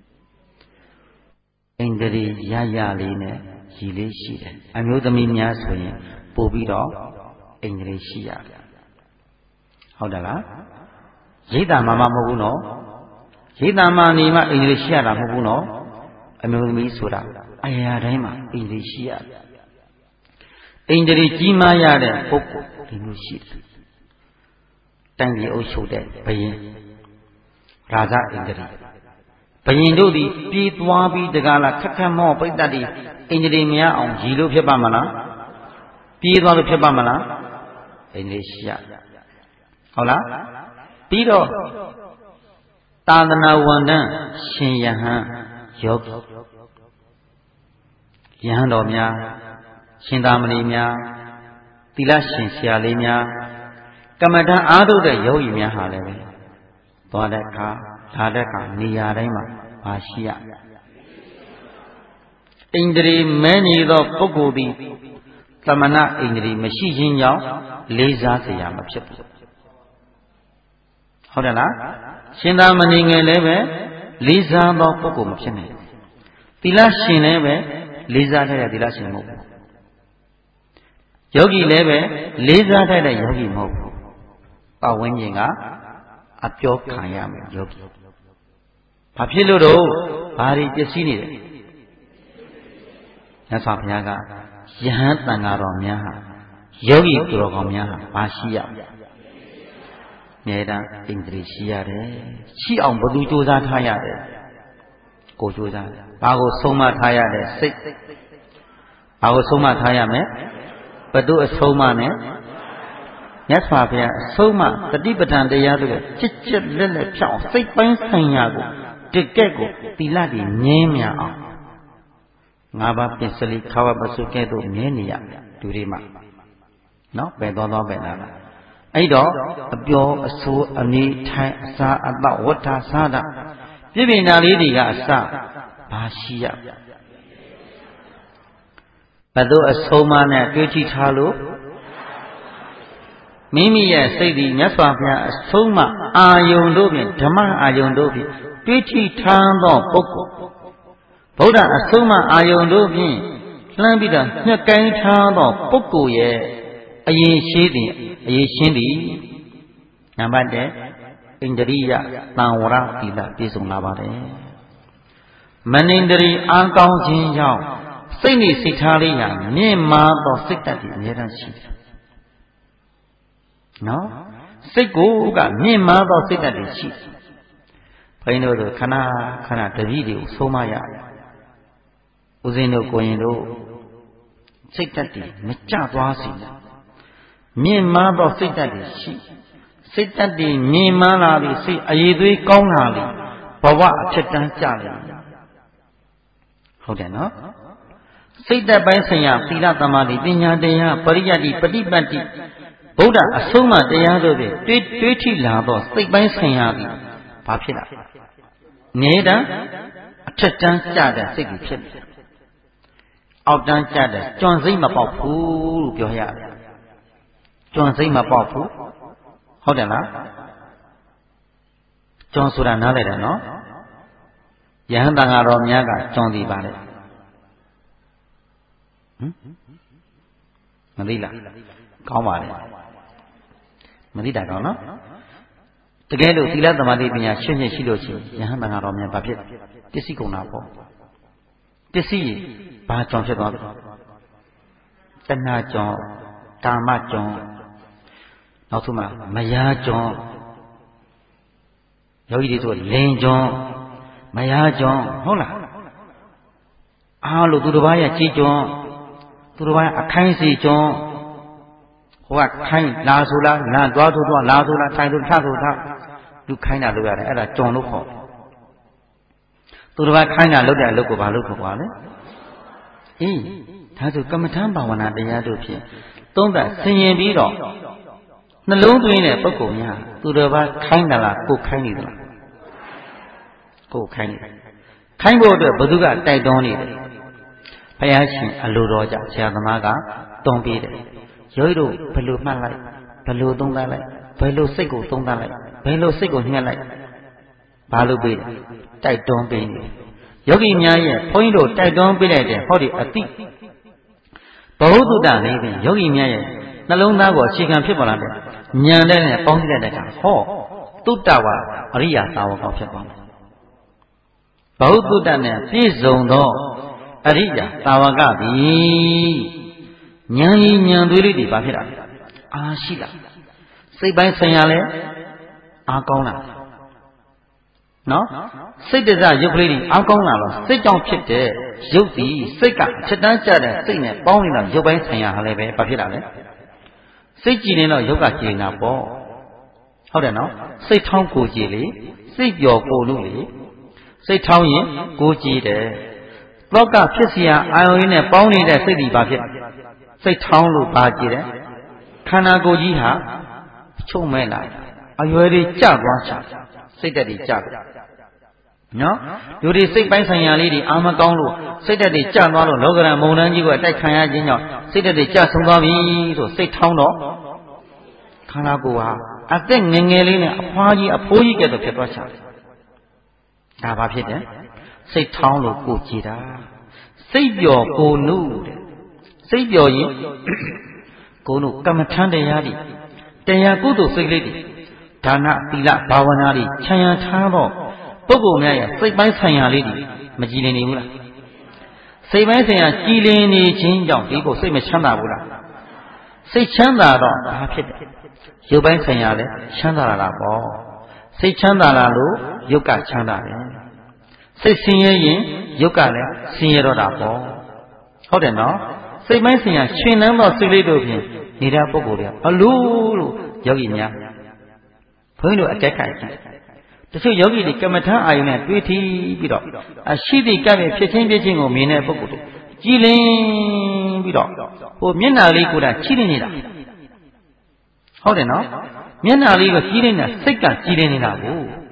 အိန္ဒြေရရလေးနဲ့ရည်လေးရှိတယ်အမျိုးသမီးများဆိုရင်ပို့ပြီးတော့အိန္ဒြေရှိရတယ်ဟုတ်တယ်လားရိတ်တာမှမဟုတ်ဘူးနော်ရိတ်တာမှနေမှအိန္ဒြေရှိရတာမဟုတ်ဘူးနော်အမျိုးသမီးဆိုတာအရာတိုင်းမှာအိန္ဒြေရှိရတယ်အိန္ဒြေကြီးမားရတဲ့ပုဂ္ဂိုလ်ဒီလိုရှိတယ်တိုင်းပြည်အုပ်ချုပ်တဲ့ဘုရင်ရာဇအိန္ဒြေဘုရင်တို့သည်ပြေးသွားပြီးတကားလားခက်ခက်မောပိဋ္ဌတိအိန္ဒြေများအောင်ရည်လို့ဖြစ်ပါမလားပြေးသွားလို့ဖြစ်ပါမလားအိန္ဒြေရှိရဟုတ်လားပြီးတော့သာသနာဝန်ထမ်းရှင်ယဟန်ယောဂီယဟန်တော်များရှင်သာမဏေများသီလရှင်ဆရာလေးများကမ္မဋ္ဌာန်းအားထုတ်တဲ့ယောဂီများဟာလည်းသွားတဲ့အခါလာတဲ့အခါနေရာတိုင်းမှာပါရှိရအိန္ဒြေမဲနေသောပုဂ္ဂိုလ်သည်သမဏအိန္ဒြေမရှိခြင်းကြောင့်လေးစားเสียမဖြစ်ဘူးဟုတ်တယ်လားရှင်သာမဏေငယ်လည်းပဲလေးစားသောပုဂ္ဂိုလ်မဖြစ်နိုင်သီလရှင်လည်းပဲလေးစားတဲ့သီလရှင်မဟုတ်ဘူးယောဂီလည်းပဲလေးစားတဲ့ယောဂီမဟုတ်ဘူးပတ်ဝန်းကျင်ကအပြောခံရမယ်ယောဂီဘာဖြစ်လို့တော့ဘာတွေပျက်စီးနေတယ်မြတ်စွာဘုရားကယဟန်တန်ဃာတော်များဟာယောဂီသူတော်ကောင်းများဟာဘာရှိရမြဲတမ်းအိန္ဒြေရှိရတယ်ရှိအောင်ဘယ်သူကြိုးစားထားရတယ်ကိုကြိုးစားတယ်ဘာကိုဆုံးမထားရတယ်စိတ်ဘာကိုဆုံးမထားရမယ်ဘသူအဆုံးမနဲ့မြတ်စွာဘုရားအဆုံးမတတိပဋ္ဌာန်တရားတို့ချစ်ချစ်လက်လက်ဖြောင်းစိတ်ပိုင်းဆိုင်ရာကိုတကယ့်ကိုသီလတွေငြင်းမြအောင်ငါးပါးပစ္စလိခါဝပစုကဲ့သို့မြဲနေရလူတွေမှာနော်ပဲသွားပဲလာအဲ့တော့အပြောအဆိုးအနေထိုင်အစာအသောဝဋ္ဌာစားတာပြပြနာလေးတွေကအစဘာရှိရဘယ်သို့အဆုံးမနဲ့တွေးကြည့်ထားလို့မိမိရဲ့စိတ်ဒီမြတ်စွာဘုရားအဆုံးမအာယုံတို့ဖြင့်ဓမ္မအာယုံတို့ဖြင့်တွေးကြည့်ထားသောပုဂ္ဂိုလ်ဗုဒ္ဓအဆုံးမအာယုံတို့ဖြင့်လှမ်းပြီးတော့ညှက်ကိုင်းထားသောပုဂ္ဂိုလ်ရဲ့အရေးရှိသည်အရေးရှင်းသည်နံပါတ်1ဣန္ဒြိယသံဝရသီလပြည့်စုံလာပါတယ်မနိန္ဒြိအာကောင်းခြင်းကြောင့်စိတ်နဲ့စိတ်ထားလေးဟာမြင့်မားသောစိတ်ဓာတ်ကြီးအများကြီးရှိတယ်နော်စိတ်ကိုကမြင့်မားသောစိတ်ဓာတ်တွေရှိဘုန်းကြီးတို့ခဏခဏတတိတွေကိုဆုံးမရဦးဇင်းတို့ကိုရင်တို့စိတ်ဓာတ်တွေမကြသွားစေနဲ့မြင့်မားသောစိတ်ဓာတ်တွေရှိစိတ်ဓာတ်တွေမြင့်မားလာပြီးစိတ်အရေးသွေးကောင်းလာပြီးဘဝအဖြစ်တန်းကြလိမ့်မယ်ဟုတ်တယ်နော်စိတ်ဓာတ်ပိုင်းဆိုင်ရာသီလသမာဓိပညာတရားပရိယတ္တိပฏิပတ်တိဗုဒ္ဓအဆုံးအမတရားတို့ဖြင့်တွေးထိလာသောစိတ်ပိုင်းဆိုင်ရာသည်ဘာဖြစ်လာနေတာအထက်တန်းကြတဲ့စိတ်ကိုဖြစ်တယ်အောက်တန်းကြတဲ့ကျွမ်းစိတ်မပေါက်ဘူးလို့ပြောရတယ်ကျွမ်းစိတ်မပေါက်ဘူးဟုတ်တယ်လားကျွမ်းဆိုတာနားလည်တယ်နော်ယဟန်တန်ဃာတော်များကကျွမ်းသိပါလေမသိလားကောင်းပါလေမသိတာကောင်းနော်တကယ်လို့သီလသမာဓိပညာရှင်းရှင်းရှိလို့ရှိရင်ယဟန်တန်ဃာတော်များဘာဖြစ်ပစ္စည်းကုန်တာပေါ့ပစ္စည်းဘာကြောင့်ဖြစ်သွားလဲတဏှာကြောင့်ကာမကြောင့်နောက်ဆုံးမှမယားကြောင့်ယောဂီတွေဆိုလင်ကြောင့်မယားကြောင့်ဟုတ်လားအားလို့သူတစ်ပါးရဲ့ကြီးကြောင့်သူတစ်ပါးအခိုင်းစီကြောင့်ဟိုကခိုင်းလာဆိုလားလာသွားဆိုတော့လာဆိုလားထိုင်ဆိုထဆိုထလူခိုင်းတာလုပ်ရတယ်အဲ့ဒါကြောင့်လို့ခေါ်သူတစ်ပါးခိုင်းတာလုပ်တဲ့အလုပ်ကိုဘာလို့ခေါ်ပါလဲအေးဒါဆိုကမ္မထံဘာဝနာတရားတို့ဖြင့်သုံးသပ်ဆင်ရင်ပြီးတော့နှလုံးသွင်းတဲ့ပုဂ္ဂိုလ်များသူတစ်ပါးခိုင်းတာလားကိုခိုင်းနေသလားကိုခိုင်းနေတယ်ခိုင်းဖို့အတွက်ဘုသူကတိုက်တွန်းနေတယ်ဘုရားရှင်အလိုတော်ကြောင့်ဆရာသမားကတွန်းပေးတယ်ယောဂီတို့ဘယ်လိုမှတ်လိုက်ဘယ်လိုသုံးသပ်လိုက်ဘယ်လိုစိတ်ကိုသုံးသပ်လိုက်ဘယ်လိုစိတ်ကိုညှက်လိုက်ဘာလို့ပေးတယ်တိုက်တွန်းပေးနေယောဂီများရဲ့ဘုန်းကြီးတို့တိုက်တွန်းပေးလိုက်တဲ့ဟောဒီအတိဘဝတုတ္တလေးဖြင့်ယောဂီများရဲ့နှလုံးသားကိုအခြေခံဖြစ်ပေါ်လာတဲ့ဉာဏ်နဲ့ပေါင်းစည်းတဲ့အခါဟောတုတ္တဝအရိယာသာဝကဖြစ်သွားတယ်ဘဝတုတ္တနဲ့ပြည့်စုံသောအရိယာသာဝကသည်ဉာဏ်ကြီးဉာဏ်သွေးလေးတွေဘာဖြစ်တာလဲအားရှိတာစိတ်ပိုင်းဆိုင်ရာလဲအားကောင်းလာနော်စိတ်တစရုပ်ကလေးတွေအားကောင်းလာတော့စိတ်ကြောင့်ဖြစ်တဲ့ရုပ်သည်စိတ်ကအချက်တန်းကျတဲ့စိတ်နဲ့ပေါင်းနေတာရုပ်ပိုင်းဆိုင်ရာဟာလည်းပဲဘာဖြစ်တာလဲစိတ်ကြည်နေတော့ရုပ်ကကြည်နေတာပေါ့ဟုတ်တယ်နော်စိတ်ထောင်းကိုကြည်လေစိတ်ပျော်ကိုလို့လေစိတ်ထောင်းရင်ကိုကြည်တယ်သောကဖြစ်เสียအာယုံရင်းနဲ့ပေါင်းနေတဲ့စိတ်ဒီဘာဖြစ်စိတ်ထောင်းလို့ဘာကြည်တယ်ခန္ဓာကိုယ်ကြီးဟာချုပ်မဲ့လာအရွယ်တွေကျသွားချစိတ်တက်တွေကျတယ်နော်လူတွေစိတ်ပိုင်းဆိုင်ရာလေးတွေအာမကောင်းလို့စိတ်တက်တွေကျသွားလို့လောကရန်မုံတန်းကြီးကိုအတိုက်ခံရခြင်းကြောင့်စိတ်တက်တွေကျဆုံးသွားပြီဆိုစိတ်ထောင်းတော့ခန္ဓာကိုယ်ဟာအသက်ငယ်ငယ်လေးနဲ့အဖွားကြီးအဖိုးကြီးကဲ့သို့ဖြစ်သွားချတယ်ဒါဘာဖြစ်တယ်စိတ်ထောင်းလို့ကိုကြည်တာစိတ်ပျော်ကိုနုတဲ့စိတ်ပျော်ရင်ကိုနုကမ္မထံတရားတွေတရားကုသိုလ်စိတ်လေးတွေဒါနသီလဘာဝနာတွေခြံရံထားတော့ပုဂ္ဂိုလ်များရဲ့စိတ်ပိုင်းဆိုင်ရာလေးတွေမကြည်လင်နေဘူးလားစိတ်ပိုင်းဆိုင်ရာကြည်လင်နေခြင်းကြောင့်ဒီကိုစိတ်မချမ်းသာဘူးလားစိတ်ချမ်းသာတော့ဘာဖြစ်တယ်ရုပ်ပိုင်းဆိုင်ရာလည်းချမ်းသာလာတာပေါ့စိတ်ချမ်းသာလာလို့ရုပ်ကချမ်းသာတယ်စိတ်ဆင်းရဲရင်ရုပ်ကလည်းဆင်းရဲတော့တာပေါ့ဟုတ်တယ်နော်စိတ်ပိုင်းဆိုင်ရာရှင်လန်းသောစိတ်လေးတို့ဖြင့်နေတဲ့ပုဂ္ဂိုလ်တွေအလိုလို့ယောဂီများဘုန်းကြီးတို့အတက်ခိုက်တယ်တချို့ယောဂီတွေကမ္မထအာယုန်နဲ့တွေးထီးပြီးတော့ရှိသည့်ကပ်ရဲ့ဖြစ်ချင်းဖြစ်ချင်းကိုမြင်တဲ့ပုဂ္ဂိုလ်တွေကြည်လင်ပြီးတော့ဟိုမျက်နှာလေးကိုယ်တိုင်ချီးနေတာဟုတ်တယ်နော်မျက်နှာလေးကိုကြည်လင်နေတာစိတ်ကကြည်လင်နေတာကို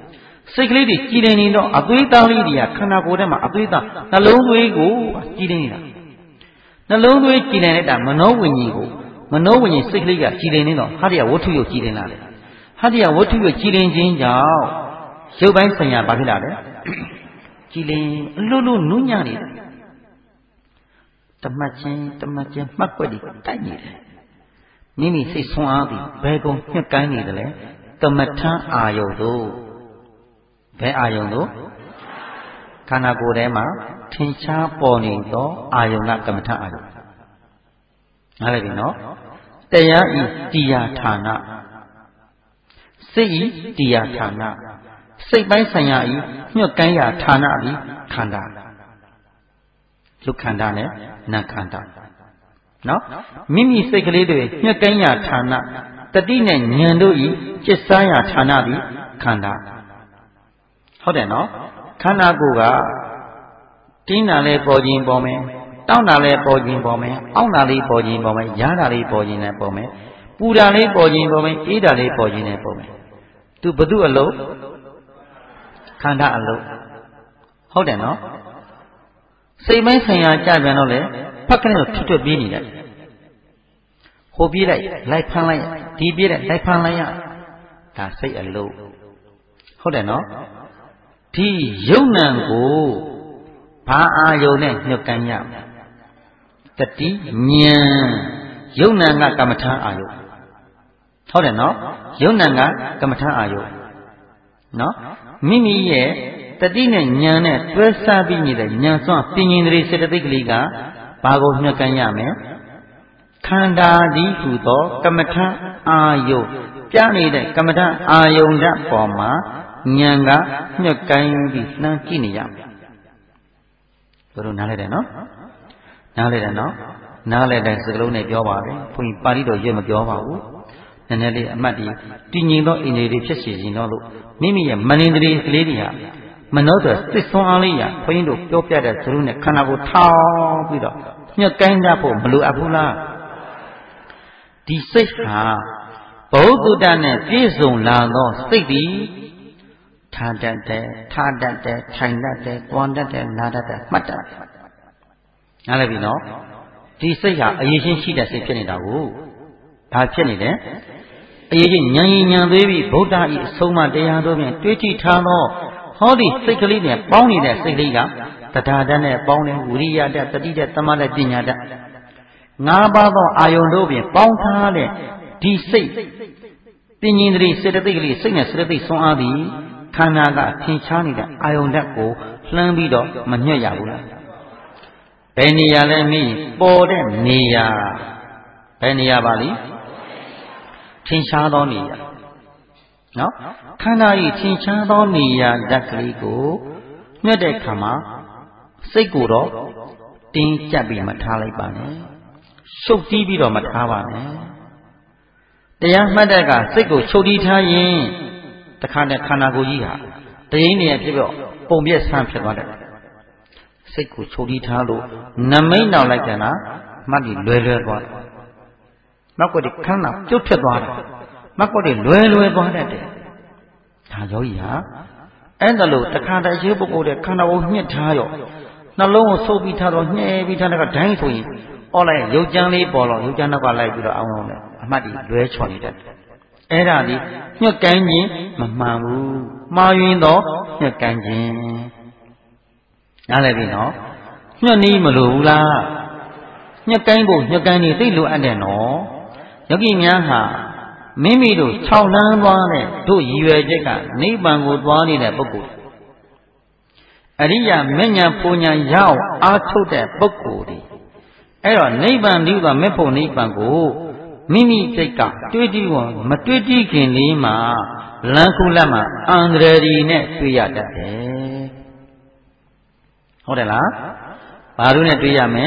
စိတ်ကလေးတွေကြည်လင်နေတော့အသွေးသားလေးတွေကခန္ဓာကိုယ်ထဲမှာအသွေးသားနှလုံးသွေးကိုကြည်လင်နေတာနှလုံးသွေးကြည်လင်လိုက်တာမနောဝိညာဉ်ကိုမနောဝိညာဉ်စိတ်ကလေးကကြည်လင်နေတော့ဟာတရားဝတ္ထုရုပ်ကြည်လင်လာတယ်ဟာတရားဝတ္ထုရုပ်ကြည်လင်ခြင်းကြောင့်ရုပ်ပိုင်းဆိုင်ရာဘာဖြစ်လာလဲကြည်လင်အလွတ်လွတ်နုညံ့နေတယ်တမတ်ချင်းမှတ်ွက်ပြီးတိုက်နေတယ်မိမိစိတ်ဆွမ်းအားသည်ဘယ်ကုန်ညှက်ကိုင်းနေတယ်လဲကမ္မထံအာယုံတို့ဘယ်အာယုံတို့ခန္ဓာကိုယ်ထဲမှာထင်ရှားပေါ်နေသောအာယုံကကမ္မထံအာယုံနားလည်ပြီနော်တရားဤတရားဌာနစိတ်ဤတရားဌာနစိတ်ပိုင်းဆိုင်ရာဤညှက်ကိုင်းရာဌာနဤခန္ဓာရုပ်ခန္ဓာနဲ့နာခန္ဓာနော်မိမိစိတ်ကလေးတွေညှက်ကိုင်းရာဌာနတတိနဲ့ဉာဏ်တို့ဤจิตစားရာဌာနသည်ခန္ဓာဟုတ်တယ်နော်ခန္ဓာကိုယ်ကတင်းတာလဲပေါ်ခြင်းပေါ်မယ်တောင်းတာလဲပေါ်ခြင်းပေါ်မယ်အောင့်တာလေးပေါ်ခြင်းပေါ်မယ်ရားတာလေးပေါ်ခြင်းနဲ့ပေါ်မယ်ပူတာလေးပေါ်ခြင်းပေါ်မယ်အေးတာလေးပေါ်ခြင်းနဲ့ပေါ်မယ်သူဘု து အလုံးခန္ဓာအလုံးဟုတ်တယ်နော်စိတ်ပိုင်းဆိုင်ရာကြပြန်တော့လေဖက်ကနေတော့ထွတ်ပြေးနေတယ်ဟိုပြေးလိုက်ဖမ်းလိုက်ဒီပြေးလိုက်ဖမ်းလိုက်ရဒါစိတ်အလုံးဟုတ်တယ်နော်ဒီယုံ nant ကိုဘာအာယုံနဲ့ညှက်ကန်ရတတိဉာဏ်ယုံ nant ကကမ္မထာအာယုဟုတ်တယ်နော်ယုံ nant ကကမ္မထာအာယုနော်မိမိရဲ့တတိနဲ့ဉာဏ်နဲ့တွဲစားပြီးနေတဲ့ဉာဏ်စွမ်းပင်ဉ္စရိစေတသိက်ကလေးကဘာကိုညှက်ကန်ရမယ်ခန္ဓာဒီဟုသောကမ္မထာအာယုပြနေတဲ့ကမ္မထာအာယုဓာတ်ပေါ်မှာဉာဏ်ကညှက်ကိုင်းပြီးနှမ်းကြည့်နေရမယ်တို့နားလဲတယ်နော်နားလဲတယ်နော်နားလဲတဲ့စကလုံးနဲ့ပြောပါပဲဘုန်းကြီးပါဠိတော်ရွတ်မပြောပါဘူးနည်းနည်းလေးအမှတ်တည်တည်ငြိမ်သောအိန္ဒြေတွေဖြစ်စေခြင်းတော့လို့မိမိရဲ့မနင်္ဒြေကလေးတွေဟာမနောတော်စိတ်ဆွမ်းအားလေးရဘုန်းကြီးတို့ပြောပြတဲ့စကလုံးနဲ့ခန္ဓာကိုထောင်းပြီးတော့ညှက်ကိုင်းတတ်ဖို့မလိုအပ်ဘူးလားဒီစိတ်ဟာဘုဒ္ဓတနဲ့ပြည့်စုံလာသောစိတ်သည်ထားတတ်တယ်ထိုင်တတ်တယ်တွန်းတတ်တယ်နားတတ်တယ်မှတ်တတ်တယ်နားလည်ပြီနော်ဒီစိတ်ဟာအရေးချင်းရှိတဲ့စိတ်ဖြစ်နေတာကိုဘာဖြစ်နေလဲအရေးချင်းဉာဏ်ဉာဏ်သေးပြီးဗုဒ္ဓဤအဆုံးအမတရားတို့ဖြင့်တွေးကြည့်ထားသောဟောဒီစိတ်ကလေးနဲ့ပေါင်းနေတဲ့စိတ်ကလေးကတထာတတ်နဲ့ပေါင်းတယ်ဝိရိယတတ်တတိတတ်သမတတ်ပညာတတ်၅ပါးသောအာယုန်တို့ဖြင့်ပေါင်းထားတဲ့ဒီစိတ်ပင်ဉ္စရိစေတသိက်ကလေးစိတ်နဲ့စေတသိက်ဆွမ်းအားသည်ခန္ဓာကထင်ရှားနေတဲ့အာယုန်ဓာတ်ကိုလှမ်းပြီးတော့မညှက်ရဘူးလားဘယ်နေရာလဲမိပေါ်တဲ့နေရာဘယ်နေရာပါလိထင်ရှားသောနေရာနော်ခန္ဓာကြီးထင်ရှားသောနေရာဓာတ်ကလေးကိုညှက်တဲ့ခါမှာစိတ်ကိုတော့တင်းကျပ်ပြီးမထားလိုက်ပါနဲ့ရှုပ်တီးပြီးတော့မထားပါနဲ့တရားမှတ်တဲ့ကစိတ်ကိုချုပ်တီးထားရင်တခါနဲ့ခန္ဓာကိုယ်ကြီးဟာတရင်းနေရဖြစ်ပြီးတော့ပုံပြက်ဆန်းဖြစ်သွားတယ်စိတ်ကိုချုပ်တီးထားလို့နမိတ်နောက်လိုက်ကြတာမှတ်ပြီးလွယ်သွားတယ်မကွက်ဒီခန္ဓာပြုတ်ထွက်သွားတယ်မကွက်ဒီလွယ်သွားတတ်တယ်ဒါယောဂီဟာအဲ့ဒါလို့တခါတည်းရှိပုဂ္ဂိုလ်တဲ့ခန္ဓာကိုညှစ်ထားရောနှလုံးကိုဆုပ်ပြီးထားတော့ညှဲပြီးထားတဲ့ကဒိုင်းဆိုရင်အော်လိုက်ရုပ်ကြမ်းလေးပေါ်တော့ရုပ်ကြမ်းနောက်ကလိုက်ပြီးတော့အောင်းအောင်နဲ့အမှတ်ဒီလွဲချော်နေတတ်တယ်အဲ့ဒါဒီညှက်ကိုင်းခြင်းမမှန်ဘူးမှားယွင်းတော့ညှက်ကိုင်းခြင်းနားလည်ပြီနော်ညှက်နီးမလို့ဘူးလားညှက်ကိုင်းဖို့ညှက်ကိုင်းနေသိလိုအပ်တယ်နော်ယောဂီများဟာမိမိတို့6လမ်းသွားတဲ့တို့ရည်ရွယ်ချက်ကနိဗ္ဗာန်ကိုသွားနေတဲ့ပုဂ္ဂိုလ်အရိယာမဉ္ဇဉ်ပူညာရအောင်အားထုတ်တဲ့ပုဂ္ဂိုလ်တွေအဲ့တော့နိဗ္ဗာန်ဒီကမဲ့ဖို့နိဗ္ဗာန်ကိုမိမိစိတ်ကတွေးကြည့်ဖို့မတွေးကြည့်ခင်လေးမှာလမ်းခုလက်မှာအန္တရာယ်ဒီနဲ့တွေ့ရတတ်တယ်ဟုတ်တယ်လားဘာလို့နဲ့တွေ့ရမလဲ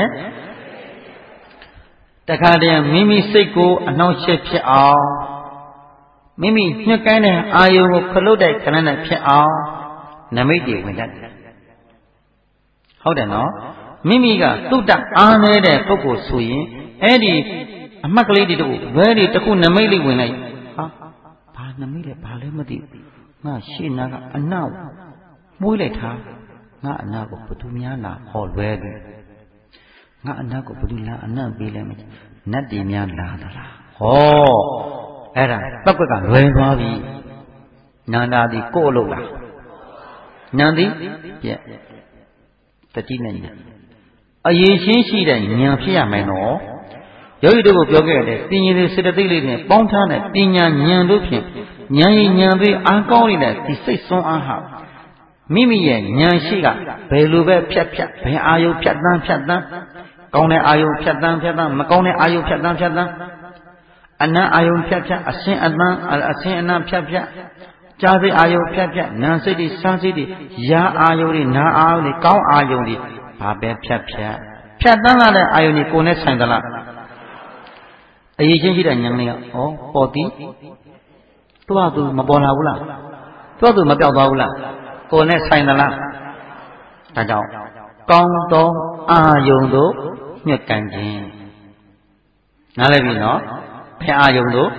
တခါတည်းမိမိစိတ်ကိုအနှောင့်အယှက်ဖြစ်အောင်မိမိညှက်ကိုင်းတဲ့အာယုံကိုခလုတ်တဲ့ခဏနဲ့ဖြစ်အောင်နမိတ်တွေဝင်တတ်တယ်ဟုတ်တယ်နော်မိမိကသုတ္တအားနေတဲ့ပုဂ္ဂိုလ်ဆိုရင်အဲ့ဒီအမှတ်ကလေးတွေတို့ဝဲတွေတခုနမိတ်လေးဝင်လိုက်ဟာဘာနမိတ်လဲဘာလဲမသိဘူး ngã xí na cả anh nào mũi lại thà ngã anh nào có bút mía là họ về đi ngã anh nào có bút là anh nào bị lại nát đi mía là đó là ai ra bắt cái cả về vào đi nanda đi cô lâu là nanda đi vậy tất nhiên này ở dưới sinh sĩ này nhà phía nhà mày nó由于这个表格的，毕竟是在这里呢，帮他呢，毕竟年度片，年对安高里呢，第四双安好，秘密也年系个，白路白撇，白阿有撇单，高呢阿有撇单，没高呢阿有撇单，阿南阿有撇，阿新阿南撇，家里阿有撇，南水的山水的，亚阿有的，南阿有的，高阿有的，把白撇单了的，阿有你过来猜的了。以前是人那个保底，多少没保了啦，多少没标到啦，国内猜的啦，大家讲到阿用到越干净，哪里边喏？偏阿用到，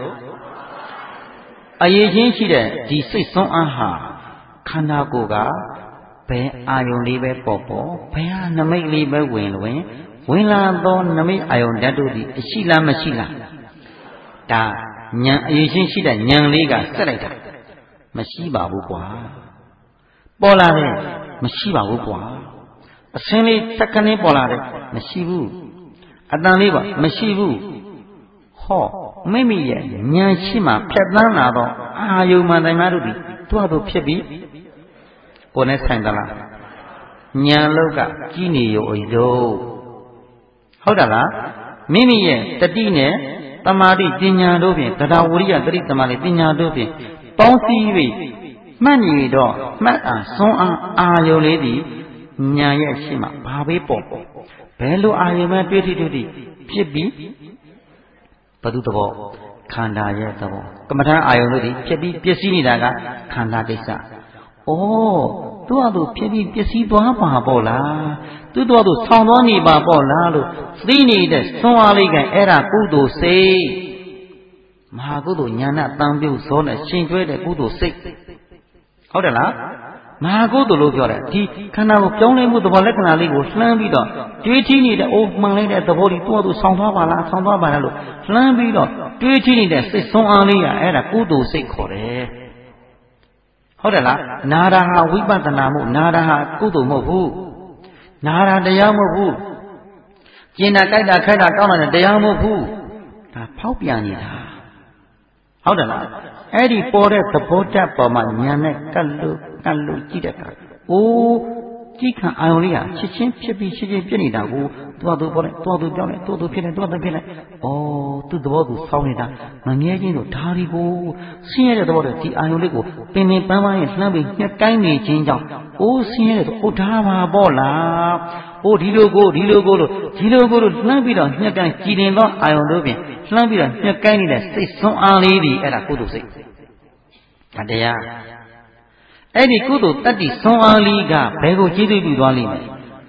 以前是的，第四双安哈，看那个个，偏阿用里边宝，偏阿那么里边ဝင်လာသောနမိတ်အာယုန်ဓာတ်တို့သည်ရှိလားမရှိလားဒါဉာဏ်အရေးချင်းရှိတဲ့ဉာဏ်လေးကစက်လိုက်တာမရှိပါဘူးကွာပေါ်လာတယ်မရှိပါဘူးကွာအစင်းလေးတက်ကလေးပေါ်လာတယ်မရှိဘူးအတန်လေးပါမရှိဘူးဟောမိမိရဲ့ဉာဏ်ရှိမှဖြတ်သန်းလာတော့အာယုန်မှန်တိုင်းများတို့သည်သူ့အတူဖြစ်ပြီးကိုယ်နဲ့ဆိုင်သလားဉာဏ်လောက်ကကြီးနေရောအိတို့ဟုတ်တယ်လားမိမိရဲ့တတိနဲ့တမာတိပညာတို့ဖြင့်တရားဝရိယတတိတမာတိပညာတို့ဖြင့်ပေါင်းစည်း၍မှတ်နေတော့မှတ်အားစွန်းအားအာယုံလေးသည်ဉာဏ်ရဲ့ရှိမှဘာပဲပေါ့ဘယ်လိုအာယုံမှတွေ့ထိဖြစ်ပြီးဘဒုသဘောခန္ဓာရဲ့သဘောကမ္မထာအာယုံတို့သည်ဖြစ်ပြီးပျက်စီးနေတာကခန္ဓာကိစ္စသူ့အတူဖြစ်ပြီးပျက်စီးသွားပါပေါ့လားသူ့တို့ဆောင်းသွားနေပါပေါ့လားလို့သိနေတဲ့ဆွမ်းအားလေးကအဲ့ဒါကုသိုလ်စိတ်မဟာကုသိုလ်ဉာဏ်တန်ပြုဇောနဲ့ရှင်ကျွဲတဲ့ကုသိုလ်စိတ်ဟုတ်တယ်လားမဟာကုသိုလ်လို့ပြောတယ်ဒီခန္ဓာကိုပြောင်းလဲမှုသဘောလက္ခဏာလေးကိုလှမ်းပြီးတော့တွေးထီးနေတဲ့မှန်လိုက်တဲ့သဘောဒီသူ့အတူဆောင်းသွားပါလားလို့လှမ်းပြီးတော့တွေးထီးနေတဲ့စိတ်ဆွမ်းအားလေးကအဲ့ဒါကုသိုလ်စိတ်ခေါ်တယ်ဟုတ်တယ်လားနာရာဟာဝိပဿနာမှုနာရာဟာကုသိုလ်မဟုတ်ဘူးနာရာတရားမဟုတ်ဘူးကျင်တာကြိုက်တာခိုက်တာကောင်းတာတရားမဟုတ်ဘူးဒါဖောက်ပြန်နေတာဟုတ်တယ်လားအဲ့ဒီပေါ်တဲ့သဘောတတ်ပေါ်မှာဉာဏ်နဲ့ကတ်လို့ကြည့်တဲ့အခါကြည့်ခံအာယုံလေးဟာချက်ချင်းဖြစ်ပြီးချက်ချင်းပြည့်နေတာကိုသူပေါ်လိုက်သူပြောင်းလိုက်သူဖြစ်လိုက်သူဖြစ်လိုက်သူသဘောသူဆောင်းနေတာမမြဲခြင်းတို့ဓာရီကိုဆင်းရဲတဲ့သဘောတဲ့ဒီအာယုံလေးကိုပင်ပန်းရင်လှမ်းပြီးညှက်ကိုင်းနေခြင်းကြောင့်ဆင်းရဲတဲ့ဓာပါပေါ့လားဒီလိုကိုလို့လှမ်းပြီးတော့ညှက်ကိုင်းကြည်တင်သောအာယုံတို့ဖြင့်လှမ်းပြီးတော့ညှက်ကိုင်းနေတဲ့စိတ်ဆွမ်းအားလေးဒီအဲ့ဒါကုသိုလ်စိတ်ဒါတရားအဲ့ဒီကုသိုလ်တတ္တိဆွမ်းအားလေးကဘယ်ကိုကျေးဇူးပြုသွားလိမ့်မယ်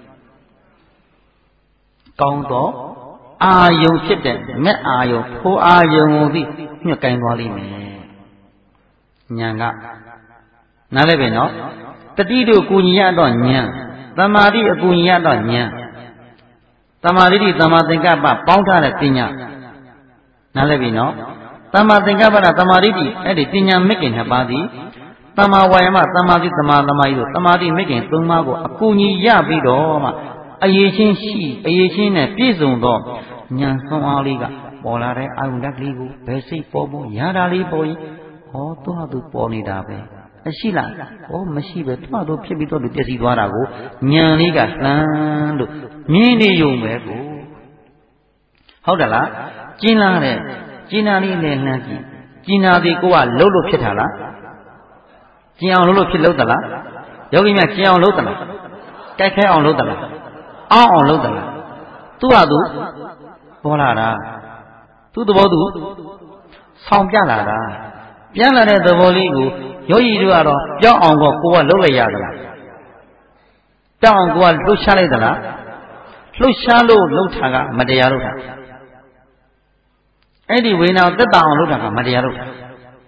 ကောင်းသောအာယုံဖြစ်တဲ့မဲ့အာယုံဖိုးအာယုံကိုသိညှက်ကင်သွားလိမ့်မယ်ဉာဏ်ကနားလဲပဲနော်တတိတို့ကူညီရတော့ဉာဏ်သမာဓိအကူညီရတော့ဉာဏ်သမာဓိသမာသင်္ကပ္ပပေါင်းထားတဲ့ပညာနားလဲပြီနော်သမာသင်္ကပ္ပသမာဓိအဲ့ဒီပညာမဂ်ကင်နှစ်ပါးသည်သမာဝါယမသမာဓိသမာသမာဓိတို့သမာဓိမဂ်ကင်သုံးပါးကိုအကူညီရပြီးတော့မှအရေးချင်းနဲ့ပြည့်စုံသောဉာဏ်ဆွမ်းအားလေးကပေါ်လာတဲ့အာယုန်ဓာတ်ကလေးကိုဘယ်စိတ်ပေါ်ရတာလေးပေါ်ရင်သူ့ဟာသူပေါ်နေတာပဲမရှိလားမရှိပဲသူ့ဖြစ်ပြီးတော့ပြည့်စည်သွားတာကိုဉာဏ်လေးကလှမ်းလို့မြင်နေုံပဲကိုဟုတ်တယ်လားကျင်းလာတဲ့ကျင်းနာလေးနဲ့လှမ်းကြည့်ကျင်းနာသည်ကိုကလှုပ်လို့ဖြစ်တာလားကျင်းအောင်လို့ဖြစ်လို့သလားယောဂီများကျင်းအောင်လုပ်သလားတိုက်ခိုက်အောင်လုပ်သလားအောင်လုပ်သလားသူ့ဟာသူပေါ်လာတာသူ့သဘောသူဆောင်ပြလာတာပြန်လာတဲ့သဘောလေးကိုယောဂီတို့ကတော့ပြောင်းအောင်ကိုကလှုပ်လိုက်ရသလားပြောင်းအောင်ကိုကလှုပ်ရှားလိုက်သလားလှုပ်ရှားလို့လှုပ်တာကမတရားလှုပ်တာအဲ့ဒီဝိညာဉ်သက်တာအောင်လှုပ်တာကမတရားလှုပ်တာ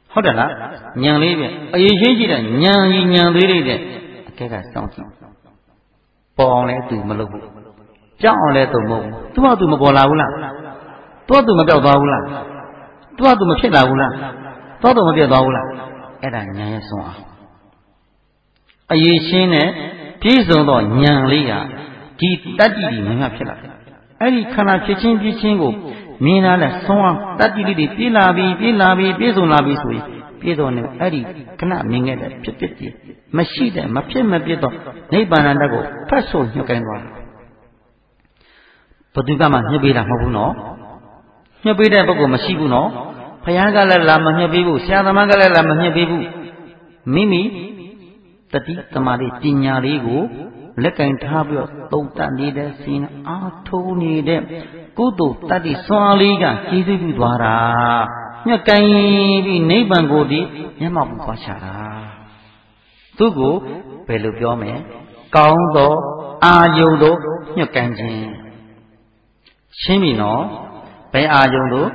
ဟုတ်တယ်လားဉာဏ်လေးပဲအရေးရှိတဲ့ဉာဏ်ကြီးဉာဏ်သေးလေးတဲ့အကဲကစောင့်ကြည့်ပေါ်အောင်လဲသူမလုပ်ဘူးကြောက်အောင်လဲသူမဟုတ်ဘူးသူ့ဟာသူမပေါ်လာဘူးလားသူ့ဟာသူမပြောက်သွားဘူးလားသူ့ဟာသူမဖြစ်လာဘူးလားသောတော်မပြတ်သွားဘူးလားအဲ့ဒါဉာဏ်ရဲ့ဆုံးအောင်အရေးရှင်းတဲ့ပြည့်စုံသောဉာဏ်လေးဟာဒီတတ္တိကြီးမြင်မှဖြစ်လာတယ်အဲ့ဒီခန္ဓာဖြစ်ချင်းပြည့်ချင်းကိုမြင်လာတဲ့ဆုံးအောင်တတ္တိလေးတွေပြည့်လာပြီးပြည့်စုံလာပြီးဆိုရင်ပြည့်စုံနေအဲ့ဒီခဏမြင်ခဲ့တဲ့ဖြစ်ဖြစ်ကြီးမရှိတဲ့မဖြစ်မပြတ်သောနိဗ္ဗာန်တတ်ကိုဖတ်ဆိုညှို့ကိုင်းသွားတယ်ဘုသူကမှညှို့ပေးတာမဟုတ်ဘူးနော်ညှို့ပေးတဲ့ပုဂ္ဂိုလ်မရှိဘူးနော်ဘုရားကလည်းလာမညှို့ပေးဘူးဆရာသမားကလည်းလာမညှို့ပေးဘူးမိမိတတိသမာဓိပညာလေးကိုလက်ကင်ထားပြီးတော့သုံးတတ်နေတဲ့စင်အားထိုးနေတဲ့ကုသိုလ်တတ္တိစွမ်းလေးကကြီးစုပြုသွားတာညှက်ကင်ပြီးနိဗ္ဗာန်ကိုဒီမျက်မှောက်ပြုသွားချတာသူကိုဘယ်လိုပြောမလဲကောင်းသောအာယုံတို့ညှက်ကင်ခြင်းရှင်းပြီနော်ဘယ်အာယုံတို့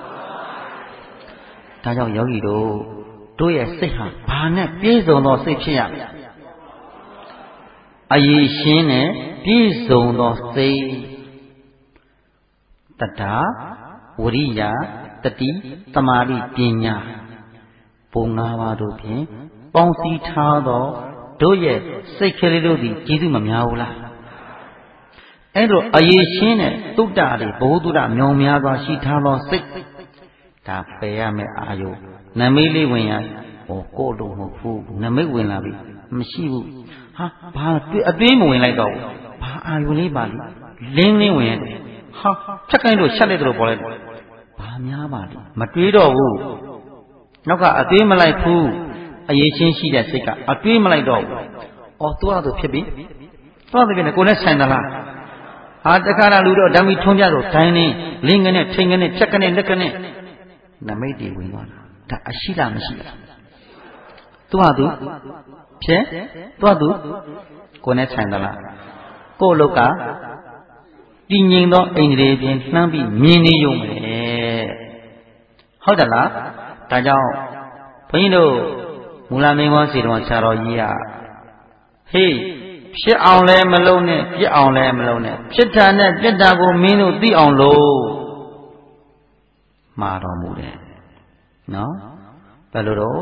ဒါကြောင့်ယောဂီတို့ရဲ့စိတ်ဟာဘာနဲ့ပြည့်စုံသောစိတ်ဖြစ်ရမလဲအရေးရှင်းနဲ့ပြည့်စုံသောစိတ်တတ္တဝရိယတတိသမာဓိပညာဘုံ၅ပါးတို့ဖြင့်ပေါင်းစည်းထားသောတို့ရဲ့စိတ်ကလေးတို့သည်ကျေးဇူးမများဘူးလားအဲ့တော့အရေးရှင်းတဲ့သုတ္တတွေဘ ഹു တုဒ္ဒမြောင်များစွာရှိထားသောစိတ်ဒါပယ်ရမယ်အာယုနမိတ်လေးဝင်ရကိုယ်လို့မဟုတ်ဘူးနမိတ်ဝင်လာပြီမရှိဘူးဟာဘာအသေးမဝင်လိုက်တော့ဘူးဘာအာယုလေးပါလိလင်းဝင်ရတယ်ဟာဖြတ်ခိုင်းလို့ရှက်လိုက်တယ်လို့ပေါ်လိုက်တယ်ဘာများပါလိမတွေးတော့ဘူးနောက်ကအသေးမလိုက်ဘူးအရေးချင်းရှိတဲ့စိတ်ကအတွေးမလိုက်တော့ဘူးအော်သူ့ဟာသူဖြစ်ပြီသူ့ဟာသူဖြစ်နေကိုယ်နဲ့ဆိုင်သလားဟာတခါလာလူတော့ဓမ္မီထုံးပြတော့ဒိုင်းနေလင်းကနေထိန်ကနေဖြတ်ကနေလက်ကနေနမိတ်တွေဝင်သွားတာဒါအရှိလားမရှိလားသူဟာသူဖြစ်သူဟာသူကိုယ်နဲ့ဆိုင်သလားကိုယ်လောက်ကတည်ငြိမ်သောအိန္ဒြေဖြင့်နှမ်းပြီးမြင်နေရုံပဲဟုတ်တယ်လားဒါကြောင့်ဘုန်းကြီးတို့မူလမင်းကောစီတော်ဆရာတော်ကြီးကဟေးဖြစ်အောင်လည်းမလုပ်နဲ့ပြစ်အောင်လည်းမလုပ်နဲ့ဖြစ်တာနဲ့ပြစ်တာကိုမင်းတို့သိအောင်လို့မှာတော်မူတယ်နော်ဘယ်လိုတော့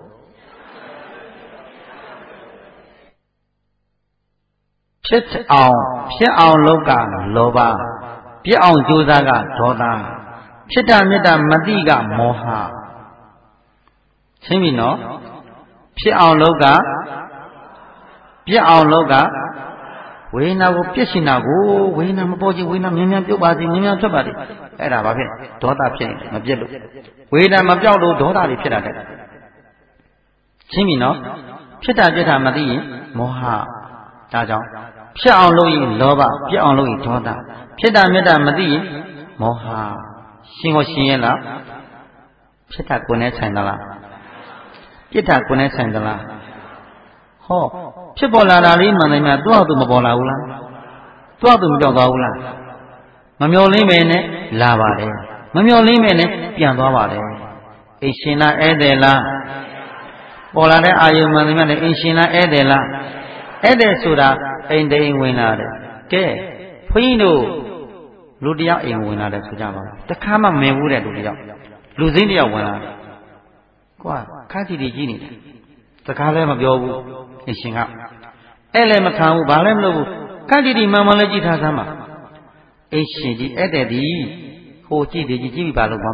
ဖြစ်အောင်လောကလောဘပြစ်အောင်ကြိုးစားကဒေါသဖြစ်တာမေတ္တာမတိကမောဟရှင်းပြီနော်ဖြစ်အောင်လောကပြစ်အောင်လောကဝေဒနာကိုပြစ်ရှင်တာကိုဝေဒနာမပေါ်ခြင်းဝေဒနာမြန်မြန်ပြုတ်ပါစေမြန်မြန်ထွက်ပါစေအဲ့ဒါဘာဖြစ်ဒေါသဖြစ်ရင်မပြစ်လို့ဝေဒနာမပြောက်လို့ဒေါသတွေဖြစ်တာတဲ့ရှင်းပြီနော်ဖြစ်တာပြစ်တာမသိရင်မောဟဒါကြောင့်ဖြစ်အောင်လုပ်ရင်လောဘပြစ်အောင်လုပ်ရင်ဒေါသဖြစ်တာမေတ္တာမသိရင်မောဟရှင်းကိုရှင်းရဲ့လားဖြစ်တာကိုယ်နဲ့ဆိုင်သလားပြစ်တာကိုယ်နဲ့ဆိုင်သလားဟောဖြစ်ပေါ်လာတာလေးမှန်တယ်များသူ့ဟာသူမပေါ်လာဘူးလားသူ့ဟာသူမပြောက်သွားဘူးလားမမျောလင်းပဲနဲ့လာပါတယ်မမျောလင်းပဲနဲ့ပြန်သွားပါတယ်အိရှင်လားဧည့်သည်လားပေါ်လာတဲ့အာယုံမှန်တယ်များနဲ့အိရှင်လားဧည့်သည်လားဧည့်သည်ဆိုတာအိမ်တိမ်ဝင်လာတယ်ကဲဘုန်းကြီးတို့လူတယောက်အိမ်ဝင်လာတယ်ဆိုကြပါဦးတခါမှမမြင်ဘူးတဲ့လူတယောက်လူစိမ့်တယောက်ဝင်လာတယ်ကွာခါတီတီကြီးနေတယ်စကားလည်းမပြောဘူးအရှင်ကအဲ့လည်းမခံဘူးဘာလည်းမလုပ်ဘူးခက်တီတီမှန်မှန်လည်းကြည့်ထားစမ်းပါအရှင်ဒီအဲ့တဲ့ဒီဟိုကြည့်တယ်ကြည့်ပြီးပါလို့ဘာ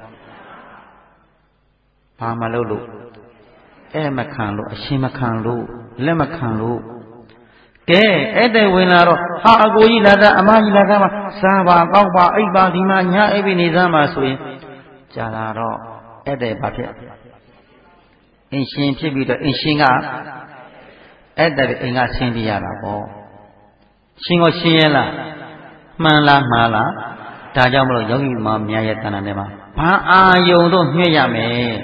မလုပ်လို့အဲ့မခံလို့အရှင်မခံလို့လက်မခံလို့ကဲအဲ့တဲ့ဝင်လာတော့ဟာအကိုကြီးလာတာအမကြီးလာတာမှာစားပါကောက်ပါအိပ်ပါဒီမှာညအိပ်ပြီးနေစမ်းပါဆိုရင်ကြာလာတော့အဲ့တဲ့ဘာဖြစ်အင်ရှင်ဖြစ်ပြီးတော့အင်ရှင်ကအဲ့တဲ့အိမ်ကဆင်းပြရတာပေါ့ရှင်ကိုရှင်းရဲ့လားမှန်လားမှားလားဒါကြောင့်မလို့ယောဂီမောင်များရဲ့တဏ္ဍာထဲမှာဘာအာယုံတို့ညွှဲရမယ်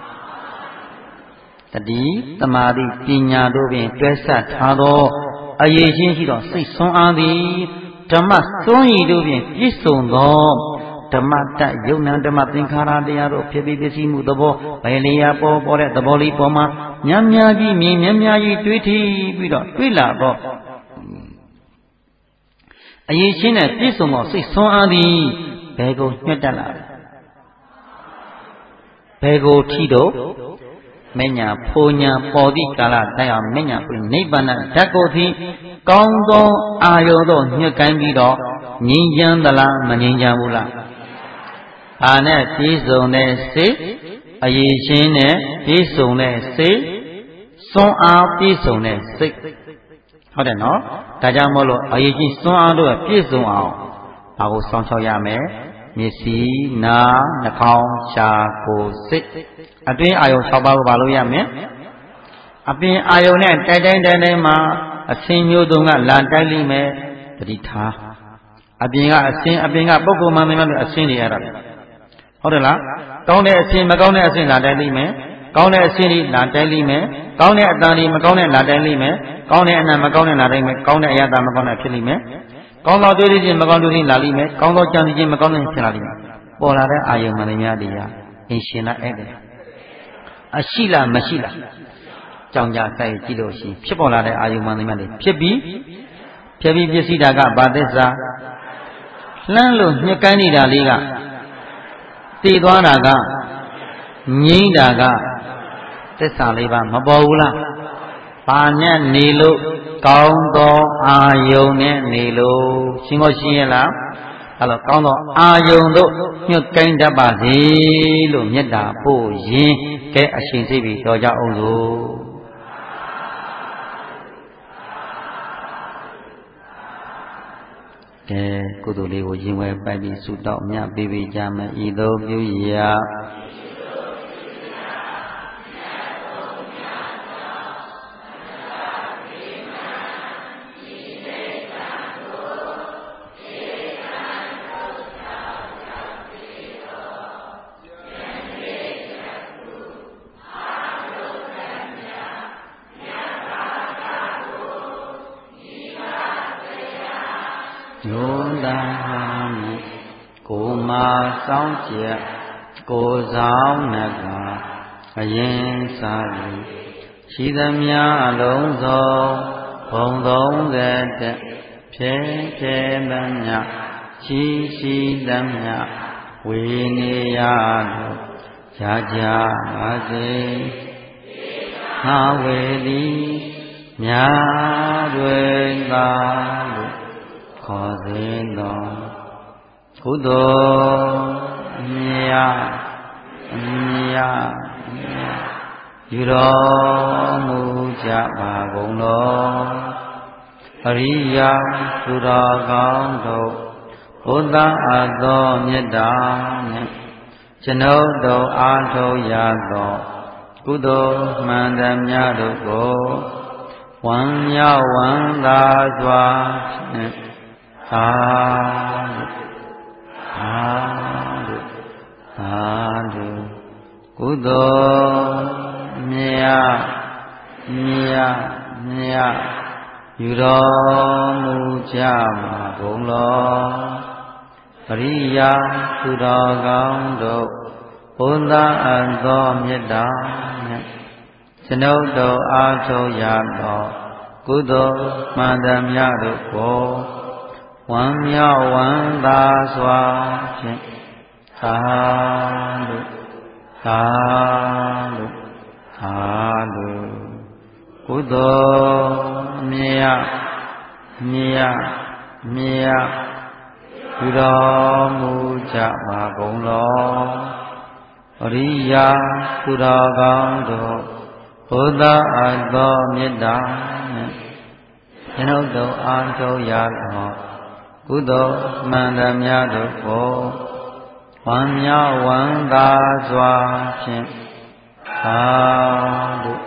တတိသမာဓိပညာတို့ဖြင့်တွဲဆက်ထားသောအရေးချင်းရှိသောစိတ်ဆွမ်းအားသည်ဓမ္မစွမ်းရည်တို့ဖြင့်ပြည့်စုံသောဓမ္မတယုံနာဓမ္မသင်္ခါရတရားတို့ဖြစ်ပြီးပစ္စည်းမှုသဘောဘယ်လျာပေါ်တဲ့သဘောလေးပေါ်မှာများများကြီးမြင်များများကြီးတွေးထီးပြီးတော့တွေးလာတော့အရေးချင်းနဲ့ပြည့်စုံသောစိတ်ဆွမ်းအားသည်ဘယ်ကိုညှက်တက်လာလဲဘယ်ကိုထီတော့မညာဖိုညာပေါ်သည့်ကာလတိုင်အောင်မညာပြနိဗ္ဗာန်ဓာတ်ကိုသည်ကောင်းသောအာယုံတို့ညှက်ကိုင်းပြီးတော့ငြိမ်းချမ်းသလားမငြိမ်းချမ်းဘူးလားအာနဲ့ပြည့်စုံတဲ့စိတ်အရေးချင်းနဲ့ပြည့်စုံတဲ့စိတ်စွမ်းအားပြည့်စုံတဲ့စိတ်ဟုတ်တယ်နော်ဒါကြောင့်မို့လို့အရေးချင်းစွမ်းအားတို့ပြည့်စုံအောင်ဘာကိုစောင့်ရှောက်ရမလဲမျက်စိနားနှာခေါင်းရှားကိုယ်စိတ်အတွင်းအာယုံ6ပါးကိုဘာလို့ရမလဲအပြင်အာယုံနဲ့တိုက်တိုင်းမှာအစင်းမျိုးတုံးကလာတိုက်လိမ့်မယ်တတိထားအပြင်ကအစင်းအပြင်ကပုဂ္ဂိုလ်မှန်တယ်လို့အစင်းတွေရတာဟုတ်တယ်လားကောင်းတဲ့အစင်းမကောင်းတဲ့အစင်းလာတိုက်လိမ့်မယ်ကောင်းတဲ့အစင်းတွေလာတိုက်လိမ့်မယ်ကောင်းတဲ့အတန်တွေမကောင်းတဲ့လာတိုက်လိမ့်မယ်ကောင်းတဲ့အနံ့မကောင်းတဲ့လာတိုက်မယ်ကောင်းတဲ့အရာသာမကောင်းတဲ့ဖြစ်လိမ့်မယ်ကောင်းသောတွေးခြင်းမကောင်းတွေးခြင်းလာလိမ့်မယ်ကောင်းသောကြံစည်ခြင်းမကောင်းတဲ့ဖြစ်လာလိမ့်မယ်ပေါ်လာတဲ့အာယုံမှန်တယ်များတရားအင်ရှင်လားဧည့်တယ်အရှိလားမရှိလားကြောင်ကြဆိုင်ကြည့်လို့ရှိဖြစ်ပေါ်လာတဲ့အာယုံမှန်တယ်များတယ်ဖြစ်ပြီးပစ္စည်းတာကဘာသစ္စာလှမ်းလို့ညှက်ကိုင်းနေတာလေးကတည်သွားတာကငြိမ့်တာကသစ္စာလေးပါမပေါ်ဘူးလားဘာနဲ့နေလို့ကောင်းသောအာယုံနဲ့နေလို့ရှင်းရှင်းရလားအဲ့တော့ကောင်းသောအာယုံတို့ညှက်ကိုင်းတတ်ပါစေလို့မေတ္တာပို့ရင်ကဲအရှင်စိတ်ပြီးတော်ကြအောင်စို့ကဲကုသိုလ်လေးကိုရင်ဝဲပိုက်ပြီးဆုတောင်းမြတ်ပေးပေးကြမယ်ဤသို့ပြုရာယုံတာမိကိုမာစောင်းကျက်ကိုဆောင်နကအရင်စားလို့ရှိသမျှအလုံးစုံဘုံ30တက်ဖြဲမမြရှိသမျှဝေနေရလို့ကြပါစေဟာဝေလိမြာတွေသာလို့ခေါ်စဉ်တော်ကုသိုလ်အမြတ်ယူတော်မူကြပါကုန်တော်အရိယာသူတော်ကောင်းတို့ဘုဒ္ဓအပ်သောမေတ္တာနဲ့ကျွန်ုပ်တို့အားထုတ်ရသောကုသိုလ်မှန်သမျှတို့ကိုဝမ်းမြောက်ဝမ်းသာစွာဖြင့်သာဓုကုသိုလ်မြတ်ယူတော်မူကြပါကုန်လောပရိယာသူတော်ကောင်းတို့ဘုရားအပ်သောမေတ္တာနဲ့ကျွန်ုပ်တို့အားထုတ်ရသောကုသိုလ်မှန်သမျှတို့ကိုဝမ်းမြောက်ဝမ်းသာစွာဖြင့်သာဓုကုသိုလ်မြတ်ယူတော်မူကြပါကုန်လောအရိယာသူတော်ကောင်းတို့ဘုရားအပ်သောမေတ္တာနဲ့ကျွန်ုပ်တို့အားထုတ်ရသောကုသိုလ်မှန်သမျှတို့ကိုဝမ်းမြောက်ဝမ်းသာစွာဖြင့်သာဓု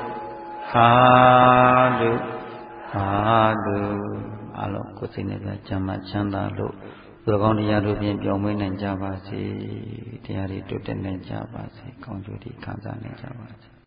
အလုံးကိုယ်စိတ်နဲ့ချမ်းသာချမ်းသာလို့သူတော်ကောင်းတရားတို့ဖြင့်ပြောင်းမွေးနိုင်ကြပါစေတရားတွေတိုးတက်နိုင်ကြပါစေကောင်းကျိုးတွေခံစားနိုင်ကြပါစေ